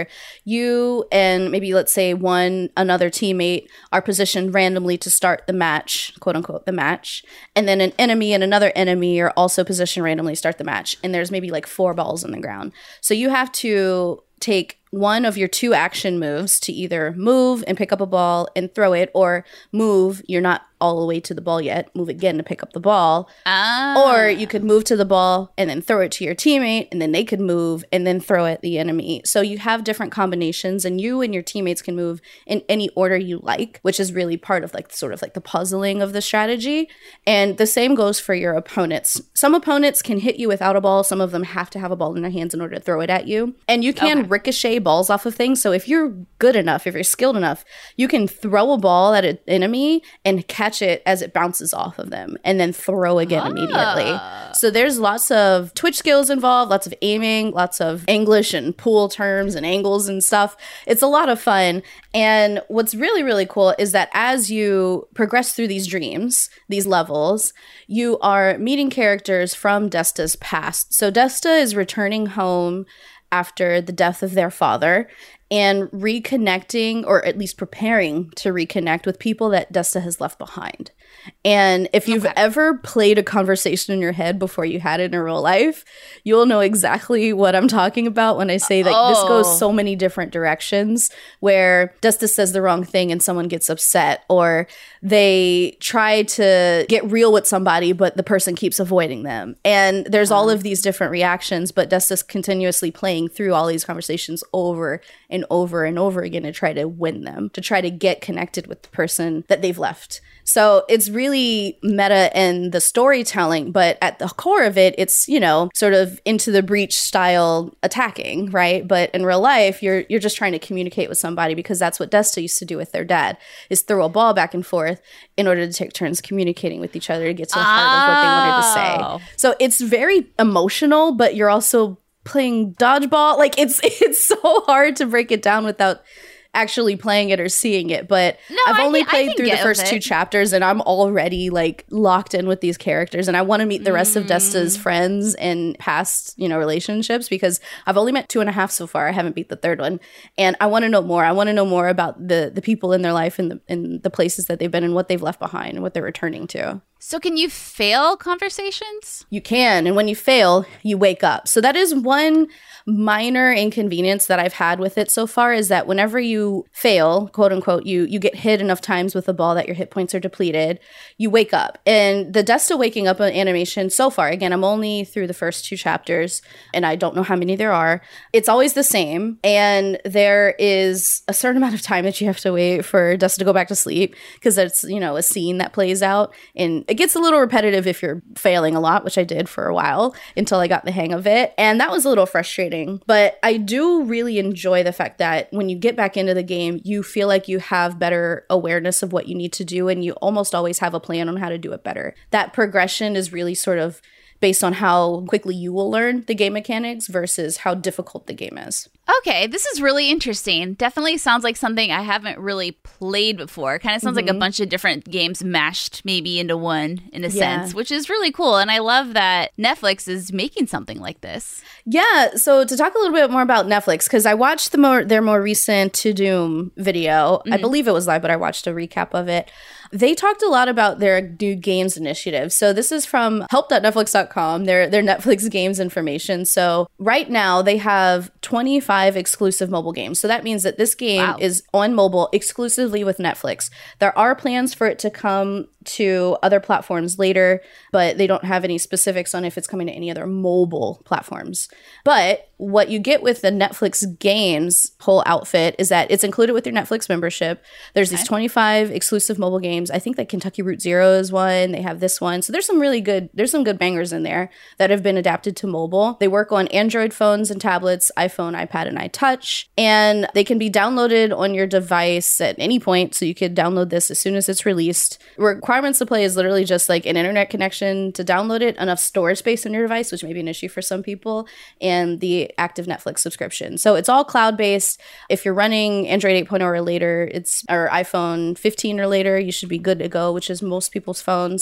you and maybe let's say one another teammate are positioned randomly to start the match, quote unquote, the match. And then an enemy and another enemy are also positioned randomly to start the match. And there's maybe like four balls on the ground. So you have to take one of your two action moves to either move and pick up a ball and throw it, or move, you're not all the way to the ball yet, move again to pick up the ball. Ah. Or you could move to the ball and then throw it to your teammate, and then they could move and then throw at the enemy. So you have different combinations, and you and your teammates can move in any order you like, which is really part of like sort of like the puzzling of the strategy. And the same goes for your opponents. Some opponents can hit you without a ball. Some of them have to have a ball in their hands in order to throw it at you. And you can okay. ricochet balls off of things. So if you're good enough, if you're skilled enough, you can throw a ball at an enemy and catch it as it bounces off of them and then throw again ah. immediately. So there's lots of twitch skills involved, lots of aiming, lots of English and pool terms and angles and stuff. It's a lot of fun. And what's really, really cool is that as you progress through these dreams, these levels, you are meeting characters from Desta's past. So Desta is returning home after the death of their father and reconnecting, or at least preparing to reconnect with people that Desta has left behind. And if you've okay. ever played a conversation in your head before you had it in real life, you'll know exactly what I'm talking about when I say that oh. this goes so many different directions, where Desta says the wrong thing and someone gets upset, or they try to get real with somebody, but the person keeps avoiding them. And there's all of these different reactions, but Desta's continuously playing through all these conversations over and over and over again to try to win them, to try to get connected with the person that they've left. So it's really meta in the storytelling, but at the core of it, it's, you know, sort of Into the Breach style attacking, right? But in real life, you're you're just trying to communicate with somebody, because that's what Desta used to do with their dad, is throw a ball back and forth in order to take turns communicating with each other to get to the heart of what they wanted to say. So it's very emotional, but you're also playing dodgeball. Like it's it's so hard to break it down without actually playing it or seeing it, but no, I've only I, played I through the first two chapters, and I'm already like locked in with these characters, and I want to meet the rest mm. of Desta's friends and past, you know, relationships, because I've only met two and a half so far. I haven't beat the third one, and I want to know more. I want to know more about the the people in their life and the in the places that they've been and what they've left behind and what they're returning to. So can you fail conversations? You can, and when you fail, you wake up. So that is one minor inconvenience that I've had with it so far, is that whenever you fail, quote unquote, you you get hit enough times with a ball that your hit points are depleted, you wake up. And the Desta waking up animation so far, again, I'm only through the first two chapters, and I don't know how many there are. It's always the same, and there is a certain amount of time that you have to wait for Desta to go back to sleep, because it's, you know, a scene that plays out, and it gets a little repetitive if you're failing a lot, which I did for a while until I got the hang of it, and that was a little frustrating. But I do really enjoy the fact that when you get back into the game, you feel like you have better awareness of what you need to do, and you almost always have a plan on how to do it better. That progression is really sort of based on how quickly you will learn the game mechanics versus how difficult the game is. Okay, this is really interesting. Definitely sounds like something I haven't really played before. Kind of sounds mm-hmm. like a bunch of different games mashed maybe into one in a yeah. sense, which is really cool. And I love that Netflix is making something like this. Yeah, so to talk a little bit more about Netflix, because I watched the more their more recent To Doom video. Mm-hmm. I believe it was live, but I watched a recap of it. They talked a lot about their new games initiative. So this is from help dot netflix dot com, their, their Netflix games information. So right now they have twenty-five exclusive mobile games. So that means that this game wow. is on mobile exclusively with Netflix. There are plans for it to come to other platforms later, but they don't have any specifics on if it's coming to any other mobile platforms. But what you get with the Netflix games whole outfit is that it's included with your Netflix membership. There's these okay. twenty-five exclusive mobile games. I think that Kentucky Route Zero is one. They have this one. So there's some really good, there's some good bangers in there that have been adapted to mobile. They work on Android phones and tablets, iPhone, iPad, and iTouch. And they can be downloaded on your device at any point. So you could download this as soon as it's released. Requirements to play is literally just like an internet connection to download it, enough storage space on your device, which may be an issue for some people, and the active Netflix subscription. So it's all cloud-based. If you're running Android eight point oh or later, it's or iPhone fifteen or later, you should be good to go, which is most people's phones.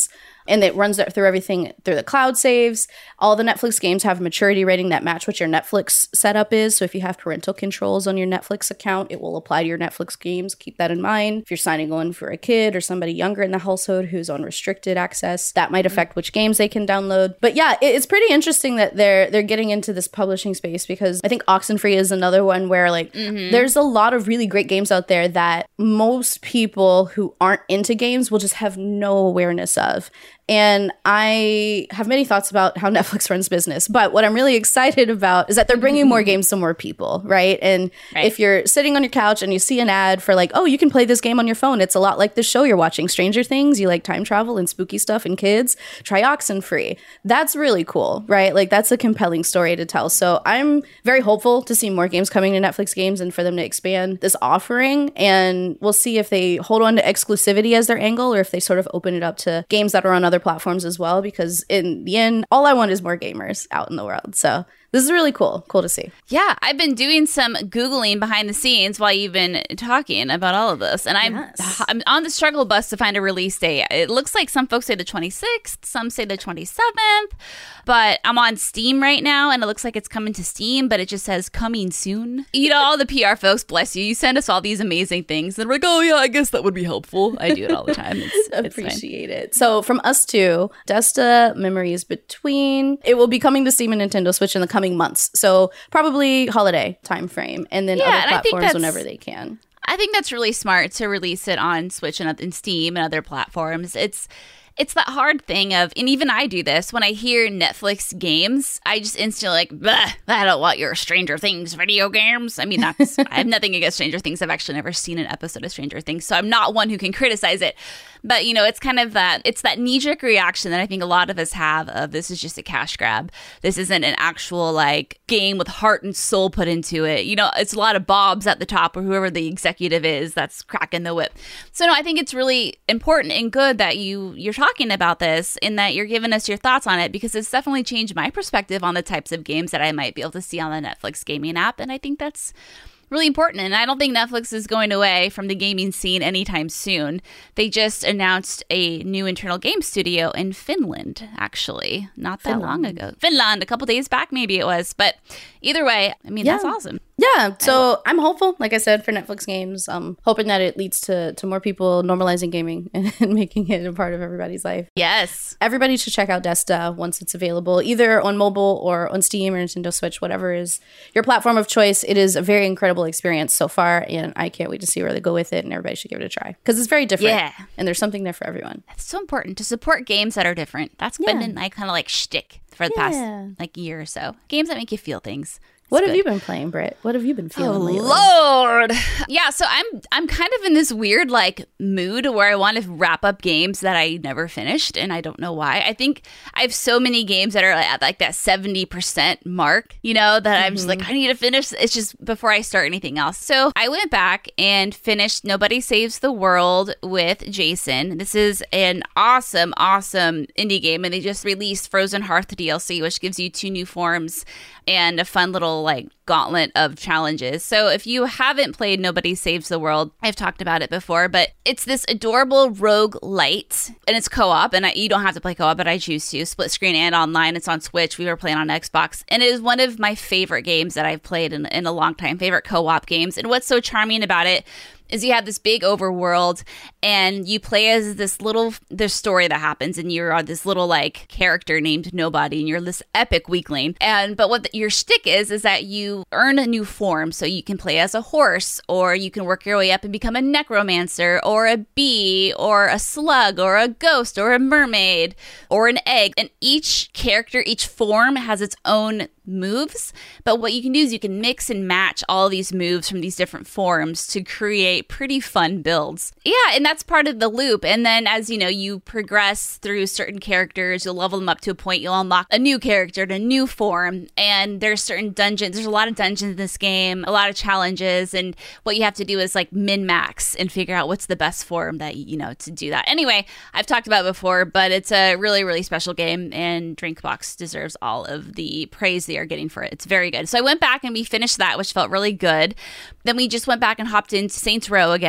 and it runs that through everything through the cloud saves. All the Netflix games have a maturity rating that match what your Netflix setup is. So if you have parental controls on your Netflix account, it will apply to your Netflix games. Keep that in mind. If you're signing on for a kid or somebody younger in the household who's on restricted access, that might affect which games they can download. But yeah, it's pretty interesting that they're they're getting into this publishing space, because I think Oxenfree is another one where like mm-hmm. there's a lot of really great games out there that most people who aren't into games will just have no awareness of. And I have many thoughts about how Netflix runs business. But what I'm really excited about is that they're bringing more games to more people, right? And right. if you're sitting on your couch and you see an ad for like, oh, you can play this game on your phone. It's a lot like the show you're watching, Stranger Things. You like time travel and spooky stuff and kids. Try Oxenfree. That's really cool, right? Like that's a compelling story to tell. So I'm very hopeful to see more games coming to Netflix games and for them to expand this offering. And we'll see if they hold on to exclusivity as their angle or if they sort of open it up to games that are on other platforms as well, because in the end, all I want is more gamers out in the world. So this is really cool. Cool to see. Yeah, I've been doing some Googling behind the scenes while you've been talking about all of this. And I'm, yes. I'm on the struggle bus to find a release date. It looks like some folks say the twenty-sixth, some say the twenty-seventh. But I'm on Steam right now, and it looks like it's coming to Steam, but it just says coming soon. You know, all the P R folks, bless you, you send us all these amazing things. And we're like, oh, yeah, I guess that would be helpful. I do it all the time. It's, Appreciate it's it. So from us too, Desta Memories Between. It will be coming to Steam and Nintendo Switch in the coming months. So probably holiday time frame, and then yeah, other platforms whenever they can. I think that's really smart to release it on Switch and, and Steam and other platforms. It's It's that hard thing of, and even I do this, when I hear Netflix games, I just instantly like, bah, I don't want your Stranger Things video games. I mean, that's, I have nothing against Stranger Things. I've actually never seen an episode of Stranger Things, so I'm not one who can criticize it. But, you know, it's kind of that, it's that knee-jerk reaction that I think a lot of us have of this is just a cash grab. This isn't an actual, like, game with heart and soul put into it. You know, it's a lot of Bobs at the top or whoever the executive is that's cracking the whip. So, no, I think it's really important and good that you, you're talking about this and that you're giving us your thoughts on it, because it's definitely changed my perspective on the types of games that I might be able to see on the Netflix gaming app. And I think that's really important. And I don't think Netflix is going away from the gaming scene anytime soon. They just announced a new internal game studio in Finland, actually, not that Finland. long ago. Finland, a couple days back, maybe it was. But either way, I mean, yeah. that's awesome. Yeah, so I'm hopeful, like I said, for Netflix games. Um, hoping that it leads to, to more people normalizing gaming and, and making it a part of everybody's life. Yes. Everybody should check out Desta once it's available, either on mobile or on Steam or Nintendo Switch, whatever is your platform of choice. It is a very incredible experience so far, and I can't wait to see where they go with it, and everybody should give it a try. Because it's very different, yeah. and there's something there for everyone. It's so important to support games that are different. That's yeah. been my kind of like shtick for the yeah. past like year or so. Games that make you feel things. What good. have you been playing, Britt? What have you been feeling oh, lately? Lord. Yeah, so I'm I'm kind of in this weird like mood where I want to wrap up games that I never finished, and I don't know why. I think I have so many games that are at like that seventy percent mark, you know, that mm-hmm. I'm just like, I need to finish. It's just before I start anything else. So I went back and finished Nobody Saves the World with Jason. This is an awesome, awesome indie game, and they just released Frozen Hearth D L C, which gives you two new forms and a fun little like gauntlet of challenges. So if you haven't played Nobody Saves the World, I've talked about it before, but it's this adorable roguelite, and it's co-op, and I, you don't have to play co-op, but I choose to. Split screen and online. It's on Switch. We were playing on Xbox, and it is one of my favorite games that I've played in, in a long time, favorite co-op games. And what's so charming about it is you have this big overworld, and you play as this little, this story that happens, and you're this little like character named Nobody, and you're this epic weakling. And but what the, your shtick is is that you earn a new form, so you can play as a horse, or you can work your way up and become a necromancer, or a bee, or a slug, or a ghost, or a mermaid, or an egg. And each character, each form has its own moves, but what you can do is you can mix and match all these moves from these different forms to create pretty fun builds. Yeah, and that's part of the loop. And then as you know, you progress through certain characters, you'll level them up to a point, you'll unlock a new character and a new form, and there's certain dungeons, there's a lot of dungeons in this game, a lot of challenges, and what you have to do is like min-max and figure out what's the best form that, you know, to do that. Anyway, I've talked about it before, but it's a really, really special game, and Drinkbox deserves all of the praise they are getting for it. It's very good. So I went back and we finished that, which felt really good. Then we just went back and hopped into Saints Row again.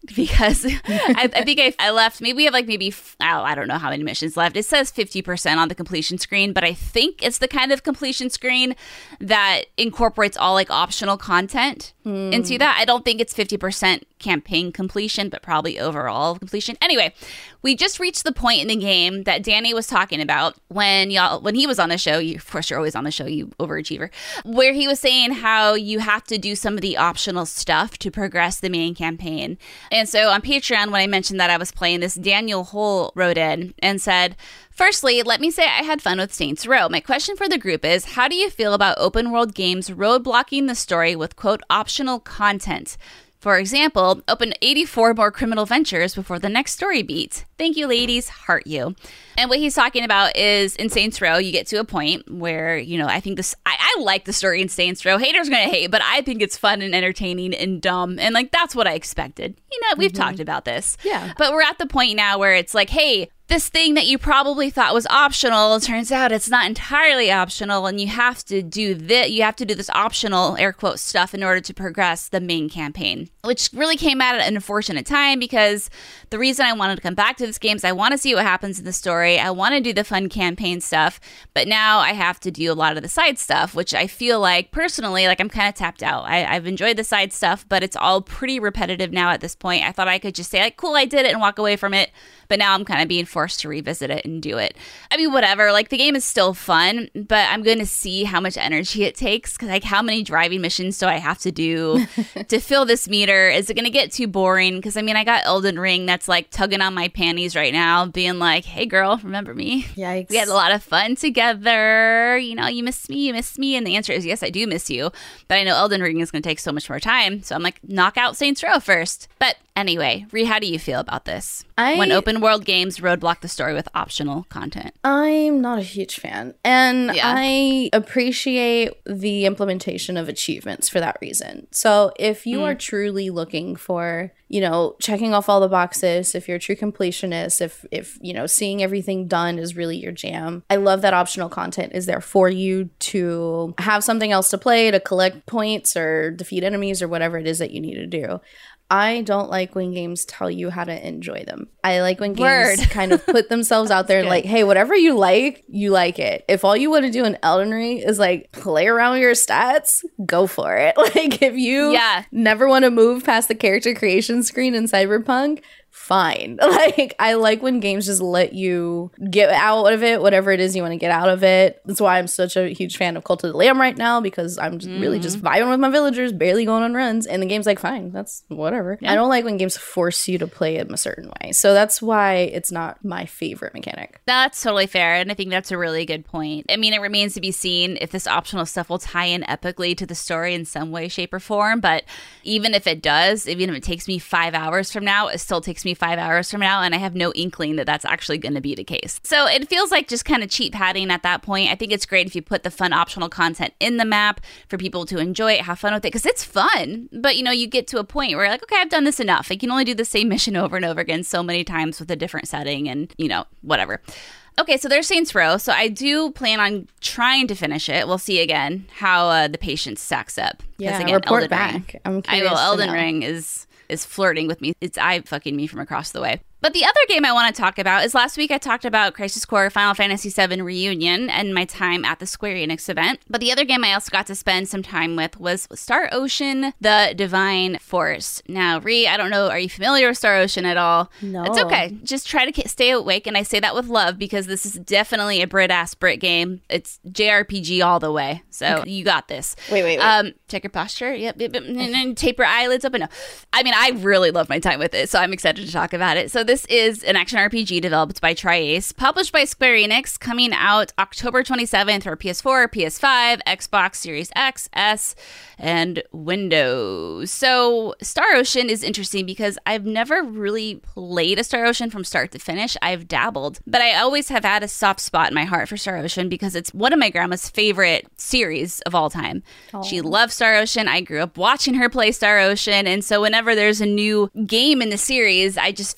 because I, I think I, I left, maybe we have like maybe, oh, I don't know how many missions left. It says fifty percent on the completion screen, but I think it's the kind of completion screen that incorporates all like optional content mm. into that. I don't think it's fifty percent campaign completion, but probably overall completion. Anyway, we just reached the point in the game that Danny was talking about when y'all, when he was on the show. You, of course, you're always on the show, you overachiever, where he was saying how you have to do some of the optional stuff to progress the main campaign. And so on Patreon, when I mentioned that I was playing this, Daniel Hull wrote in and said, firstly, let me say I had fun with Saints Row. My question for the group is, how do you feel about open world games roadblocking the story with, quote, optional content? For example, open eighty-four more criminal ventures before the next story beat. Thank you, ladies. Heart you. And what he's talking about is in Saints Row, you get to a point where, you know, I think this, I, I like the story in Saints Row. Haters are going to hate, but I think it's fun and entertaining and dumb. And like, that's what I expected. You know, we've mm-hmm. talked about this. Yeah. But we're at the point now where it's like, hey, this thing that you probably thought was optional, turns out it's not entirely optional, and you have to do this, you have to do this optional air quote stuff in order to progress the main campaign, which really came at an unfortunate time, because the reason I wanted to come back to this game is I want to see what happens in the story. I want to do the fun campaign stuff, but now I have to do a lot of the side stuff, which I feel like personally, like I'm kind of tapped out. I, I've enjoyed the side stuff, but it's all pretty repetitive now at this point. I thought I could just say like, cool, I did it and walk away from it. But now I'm kind of being forced to revisit it and do it. I mean, whatever. Like, the game is still fun, but I'm going to see how much energy it takes. Because, like, how many driving missions do I have to do to fill this meter? Is it going to get too boring? Because, I mean, I got Elden Ring that's, like, tugging on my panties right now, being like, hey, girl, remember me? Yikes. We had a lot of fun together. You know, you miss me, you miss me. And the answer is, yes, I do miss you. But I know Elden Ring is going to take so much more time. So I'm like, knock out Saints Row first. But anyway, Rhee, how do you feel about this? I, when open world games roadblock the story with optional content. I'm not a huge fan. And yeah. I appreciate the implementation of achievements for that reason. So if you mm. are truly looking for, you know, checking off all the boxes, if you're a true completionist, if, if, you know, seeing everything done is really your jam, I love that optional content is there for you to have something else to play, to collect points or defeat enemies or whatever it is that you need to do. I don't like when games tell you how to enjoy them. I like when games Word. kind of put themselves out there and like, hey, whatever you like, you like it. If all you want to do in Elden Ring is like play around with your stats, go for it. Like if you yeah. never want to move past the character creation screen in Cyberpunk, fine. Like I like when games just let you get out of it, whatever it is you want to get out of it. That's why I'm such a huge fan of Cult of the Lamb right now, because I'm just mm. really just vibing with my villagers, barely going on runs, and the game's like, fine, that's whatever. Yeah. I don't like when games force you to play it a certain way. So that's why it's not my favorite mechanic. That's totally fair, and I think that's a really good point. I mean, it remains to be seen if this optional stuff will tie in epically to the story in some way, shape, or form, but even if it does, even if it takes me five hours from now, it still takes me five hours from now, and I have no inkling that that's actually going to be the case. So it feels like just kind of cheap padding at that point. I think it's great if you put the fun optional content in the map for people to enjoy it, have fun with it, because it's fun. But, you know, you get to a point where you're like, okay, I've done this enough. I can only do the same mission over and over again so many times with a different setting and, you know, whatever. Okay, so there's Saints Row. So I do plan on trying to finish it. We'll see again how uh, the patience stacks up. Yeah, again, report Elden back. Ring, I'm I will. Elden Ring is is flirting with me. It's eye fucking me from across the way. But the other game I want to talk about is last week I talked about Crisis Core Final Fantasy seven Reunion and my time at the Square Enix event. But the other game I also got to spend some time with was Star Ocean: The Divine Force. Now, Rhee, I don't know, are you familiar with Star Ocean at all? No. It's okay. Just try to stay awake, and I say that with love because this is definitely a Brit-ass Brit game. It's J R P G all the way, so okay. You got this. Wait, wait, wait. Um, check your posture. Yep, yep, yep. And tape your eyelids up. And no. I mean, I really love my time with it, so I'm excited to talk about it. So this is an action R P G developed by Tri-Ace, published by Square Enix, coming out October twenty-seventh for P S four, P S five, Xbox Series X, S, and Windows. So Star Ocean is interesting because I've never really played a Star Ocean from start to finish. I've dabbled, but I always have had a soft spot in my heart for Star Ocean because it's one of my grandma's favorite series of all time. Aww. She loves Star Ocean. I grew up watching her play Star Ocean, and so whenever there's a new game in the series, I just feel like I kind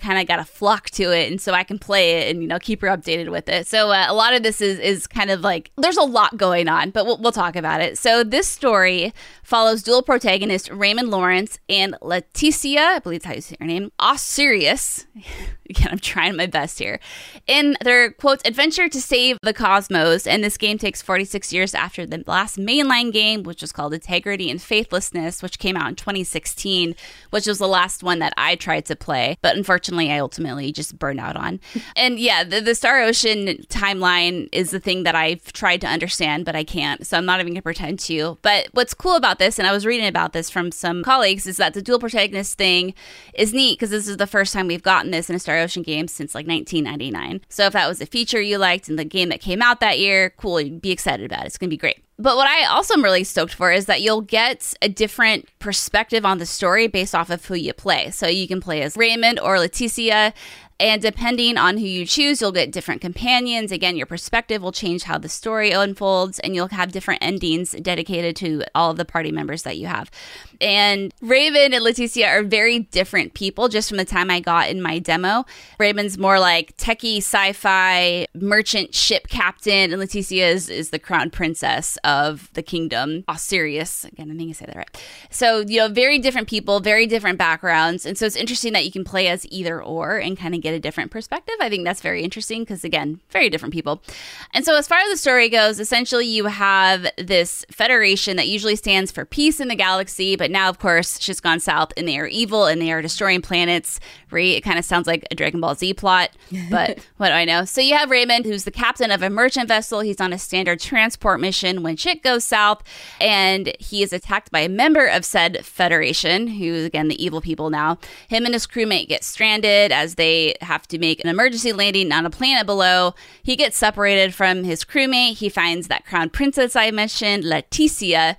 kind of got to flock to it, and so I can play it and, you know, keep her updated with it. So uh, a lot of this is is kind of like, there's a lot going on, but we'll, we'll talk about it. So this story follows dual protagonist Raymond Lawrence and Leticia, I believe that's how you say her name, Osirius. Again, I'm trying my best here. In their, quote, adventure to save the cosmos, and this game takes forty-six years after the last mainline game, which was called Integrity and Faithlessness, which came out in twenty sixteen, which was the last one that I tried to play, but unfortunately I ultimately just burned out on. And yeah, the, the Star Ocean timeline is the thing that I've tried to understand, but I can't, so I'm not even going to pretend to. But what's cool about this, and I was reading about this from some colleagues, is that the dual protagonist thing is neat, because this is the first time we've gotten this in a Star Ocean game since like nineteen ninety-nine. So if that was a feature you liked in the game that came out that year, cool, you'd be excited about it. It's going to be great. But what I also am really stoked for is that you'll get a different perspective on the story based off of who you play. So you can play as Raymond or Leticia, and depending on who you choose, you'll get different companions. Again, your perspective will change how the story unfolds, and you'll have different endings dedicated to all of the party members that you have. And Raymond and Leticia are very different people just from the time I got in my demo. Raymond's more like techie, sci-fi, merchant ship captain, and Leticia is, is the crown princess of the kingdom, Osirius. Again, I think I say that right. So, you know, very different people, very different backgrounds. And so it's interesting that you can play as either or and kind of get a different perspective. I think that's very interesting because, again, very different people. And so as far as the story goes, essentially you have this federation that usually stands for peace in the galaxy, but now, of course, it's just gone south and they are evil and they are destroying planets. Right? It kind of sounds like a Dragon Ball Z plot, but what do I know? So you have Raymond, who's the captain of a merchant vessel. He's on a standard transport mission when shit goes south, and he is attacked by a member of said federation, who, again, the evil people now. Him and his crewmate get stranded as they have to make an emergency landing on a planet below. He gets separated from his crewmate. He finds that crown princess I mentioned, Leticia,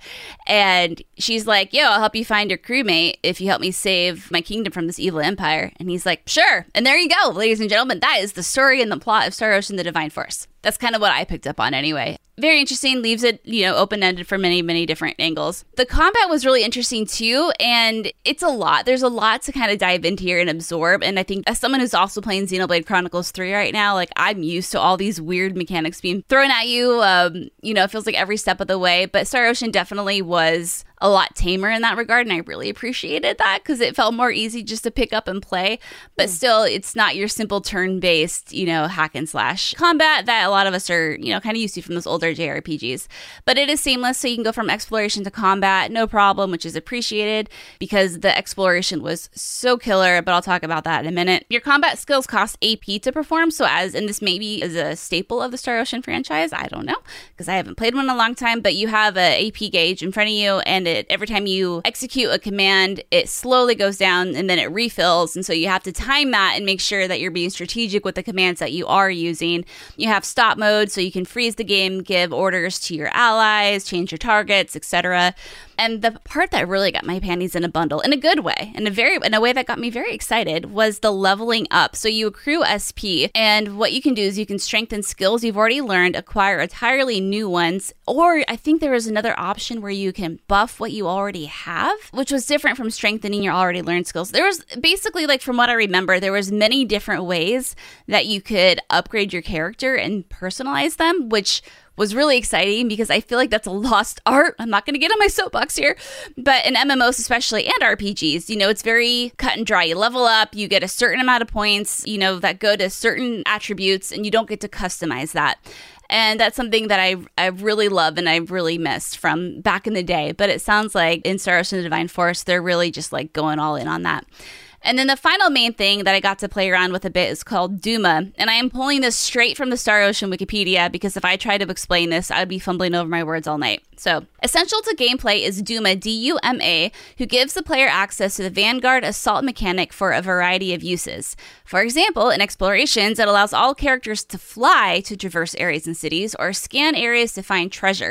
and she's like, yo, I'll help you find your crewmate if you help me save my kingdom from this evil empire. And he's like, sure. And there you go, ladies and gentlemen. That is the story and the plot of Star Ocean: The Divine Force. That's kind of what I picked up on anyway. Very interesting, leaves it, you know, open-ended for many, many different angles. The combat was really interesting too, and it's a lot. There's a lot to kind of dive into here and absorb, and I think as someone who's also playing Xenoblade Chronicles three right now, like, I'm used to all these weird mechanics being thrown at you, um, you know, it feels like every step of the way, but Star Ocean definitely was a lot tamer in that regard, and I really appreciated that because it felt more easy just to pick up and play, but mm. still, it's not your simple turn-based, you know, hack and slash combat that a lot of us are, you know, kind of used to from those older J R P Gs. But it is seamless, so you can go from exploration to combat, no problem, which is appreciated because the exploration was so killer, but I'll talk about that in a minute. Your combat skills cost A P to perform, so as, and this maybe is a staple of the Star Ocean franchise, I don't know, because I haven't played one in a long time, but you have a A P gauge in front of you, and it, every time you execute a command, it slowly goes down, and then it refills, and so you have to time that and make sure that you're being strategic with the commands that you are using. You have stop mode, so you can freeze the game, give orders to your allies, change your targets, et cetera. And the part that really got my panties in a bundle, in a good way, in a very in a way that got me very excited, was the leveling up. So you accrue S P, and what you can do is you can strengthen skills you've already learned, acquire entirely new ones, or I think there was another option where you can buff what you already have, which was different from strengthening your already learned skills. There was basically, like, from what I remember, there was many different ways that you could upgrade your character and personalize them, which was really exciting because I feel like that's a lost art. I'm not going to get on my soapbox here, but in M M Os especially, and R P Gs, you know, it's very cut and dry. You level up, you get a certain amount of points, you know, that go to certain attributes, and you don't get to customize that. And that's something that I I really love and I've really missed from back in the day. But it sounds like in Star Ocean: The Divine Force, they're really just like going all in on that. And then the final main thing that I got to play around with a bit is called Duma. And I am pulling this straight from the Star Ocean Wikipedia because if I tried to explain this, I would be fumbling over my words all night. So, essential to gameplay is Duma, D U M A, who gives the player access to the Vanguard assault mechanic for a variety of uses. For example, in explorations, it allows all characters to fly to traverse areas and cities or scan areas to find treasure.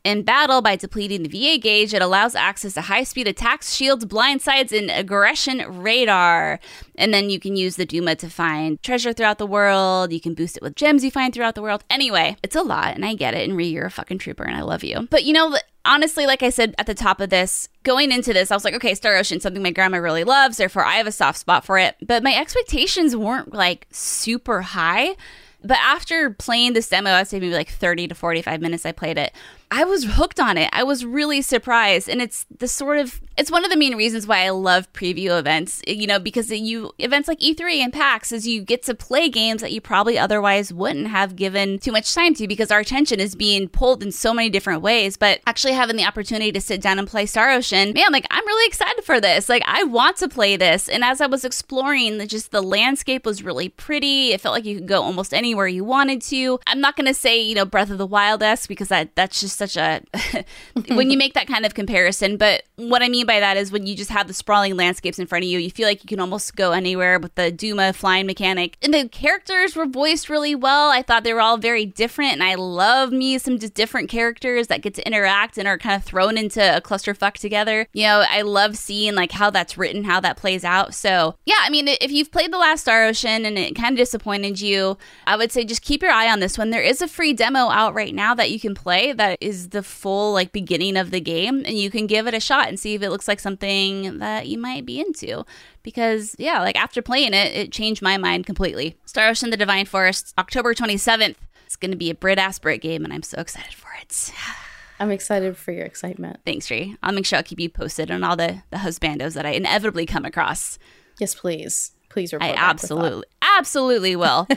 In battle, by depleting the V A gauge, it allows access to high-speed attacks, shields, blindsides, and aggression radar. And then you can use the Duma to find treasure throughout the world. You can boost it with gems you find throughout the world. Anyway, it's a lot, and I get it. And Ree, you're a fucking trooper, and I love you. But you know, honestly, like I said at the top of this, going into this, I was like, okay, Star Ocean, something my grandma really loves, therefore I have a soft spot for it. But my expectations weren't like super high. But after playing this demo, I'd say maybe like thirty to forty-five minutes I played it, I was hooked on it. I was really surprised. And it's the sort of, it's one of the main reasons why I love preview events, you know, because you, events like E three and PAX is you get to play games that you probably otherwise wouldn't have given too much time to because our attention is being pulled in so many different ways. But actually having the opportunity to sit down and play Star Ocean, man, like I'm really excited for this. Like I want to play this. And as I was exploring, the, just the landscape was really pretty. It felt like you could go almost anywhere you wanted to. I'm not going to say, you know, Breath of the Wild-esque because that that's just such a when you make that kind of comparison. But what I mean by that is when you just have the sprawling landscapes in front of you, you feel like you can almost go anywhere with the Duma flying mechanic. And the characters were voiced really well. I thought they were all very different, and I love me some just different characters that get to interact and are kind of thrown into a clusterfuck together. You know, I love seeing like how that's written, how that plays out. So yeah, I mean, if you've played the last Star Ocean and it kind of disappointed you, I would say just keep your eye on this one. There is a free demo out right now that you can play that is the full like beginning of the game, and you can give it a shot and see if it looks like something that you might be into. Because yeah, like after playing it, it changed my mind completely. Star Ocean: The Divine Forest, October twenty-seventh. It's going to be a Brit-ass Brit game, and I'm so excited for it. I'm excited for your excitement. Thanks, Ree. I'll make sure I'll keep you posted on all the, the husbandos that I inevitably come across. Yes, please. Please report I back absolutely, absolutely will.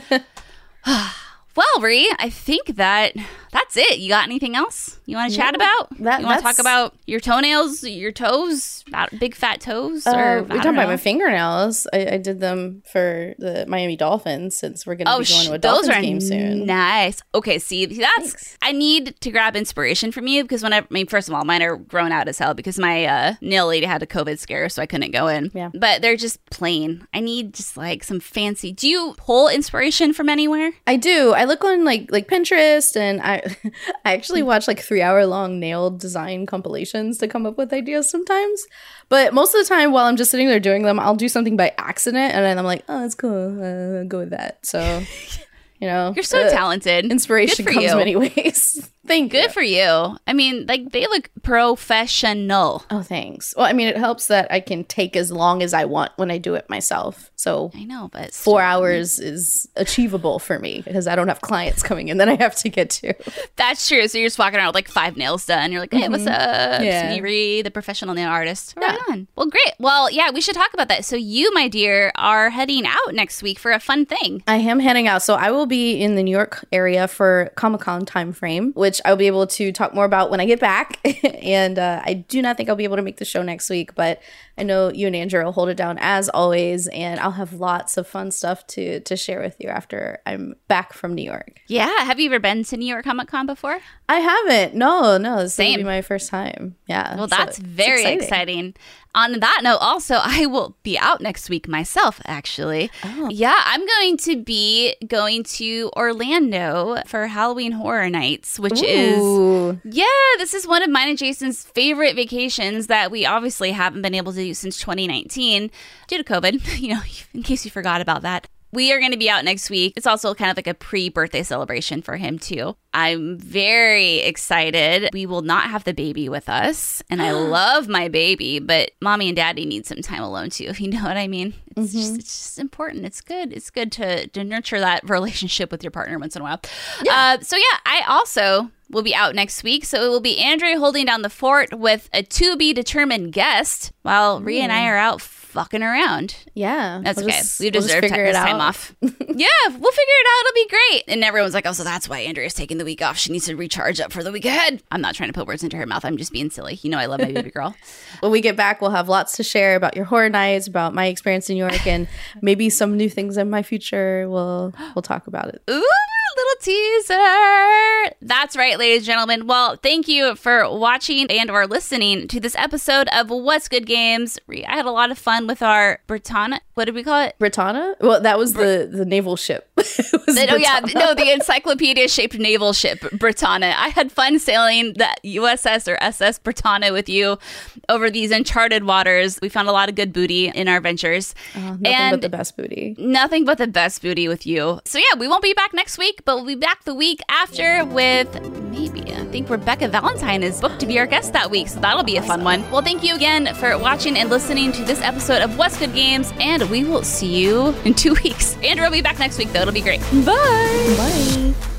Well, Ree, I think that that's it. You got anything else you want to Yeah, chat about? that- you want to that's- talk about your toenails, your toes, about big fat toes? Uh, or we're I talking don't about know. my fingernails. I, I did them for the Miami Dolphins since we're going to Oh, be going sh- to a those Dolphins are game soon. nice. Okay, see, that's Thanks. I need to grab inspiration from you because when I, I mean, first of all, mine are grown out as hell because my uh, nail lady had a COVID scare, so I couldn't go in. Yeah. But they're just plain. I need just like some fancy. Do you pull inspiration from anywhere? I do. I look on like like Pinterest, and I I actually watch like three hour long nail design compilations to come up with ideas sometimes. But most of the time, while I'm just sitting there doing them, I'll do something by accident, and then I'm like, oh, that's cool. Uh, I'll go with that. So, you know, You're so uh, talented. Inspiration Good for comes you. many ways. Thank Good you. for you. I mean, like they look professional. Oh, thanks. Well, I mean, it helps that I can take as long as I want when I do it myself. So I know, but four hours is achievable for me because I don't have clients coming in that I have to get to. That's true. So you're just walking around with like five nails done. You're like, hey, what's up? Yeah. It's me, Ree, the professional nail artist. Right on. Well, great. Well, yeah, we should talk about that. So you, my dear, are heading out next week for a fun thing. I am heading out. So I will be in the New York area for Comic-Con time frame, which I'll be able to talk more about when I get back. and uh, I do not think I'll be able to make the show next week, but I know you and Andrew will hold it down as always, and I'll have lots of fun stuff to to share with you after I'm back from New York. Yeah. Have you ever been to New York Comic Con before? I haven't. No, no. This will Same. be my first time. Yeah. Well, so that's it's very exciting. On that note, also, I will be out next week myself, actually. Oh. Yeah, I'm going to be going to Orlando for Halloween Horror Nights, which is, Ooh. yeah, this is one of mine and Jason's favorite vacations that we obviously haven't been able to do since twenty nineteen due to COVID, you know, in case you forgot about that. We are going to be out next week. It's also kind of like a pre-birthday celebration for him, too. I'm very excited. We will not have the baby with us, and I love my baby, but mommy and daddy need some time alone, too, if you know what I mean. It's, just, it's just important. It's good. It's good to, to nurture that relationship with your partner once in a while. Yeah. Uh, so, yeah, I also will be out next week, so it will be Andre holding down the fort with a to-be-determined guest, while Rhea and I are out fucking around. Yeah. That's we'll okay. just- we we'll just deserve figure ti- it this time out. off. Yeah, we'll figure it out. It'll be great. And everyone's like, oh, so that's why Andrea's taking the week off. She needs to recharge up for the week ahead. I'm not trying to put words into her mouth. I'm just being silly. You know I love my baby girl. When we get back, we'll have lots to share about your horror nights, about my experience in New York, and maybe some new things in my future. We'll we'll talk about it. Ooh, Little teaser. That's right, ladies and gentlemen. Well, thank you for watching and or listening to this episode of What's Good Games. I had a lot of fun with our Britannia. What did we call it? Britannia? Well, that was Br- the, the naval ship. It was the, oh, yeah. No, the encyclopedia-shaped naval ship, Britannia. I had fun sailing the U S S or S S Britannia with you over these uncharted waters. We found a lot of good booty in our ventures. Oh, nothing and but the best booty. Nothing but the best booty with you. So yeah, we won't be back next week, but we'll be back the week after with maybe, I think Rebecca Valentine is booked to be our guest that week. So that'll be a fun one. Well, thank you again for watching and listening to this episode of What's Good Games. And we will see you in two weeks. Andrew will be back next week, though. It'll be great. Bye. Bye.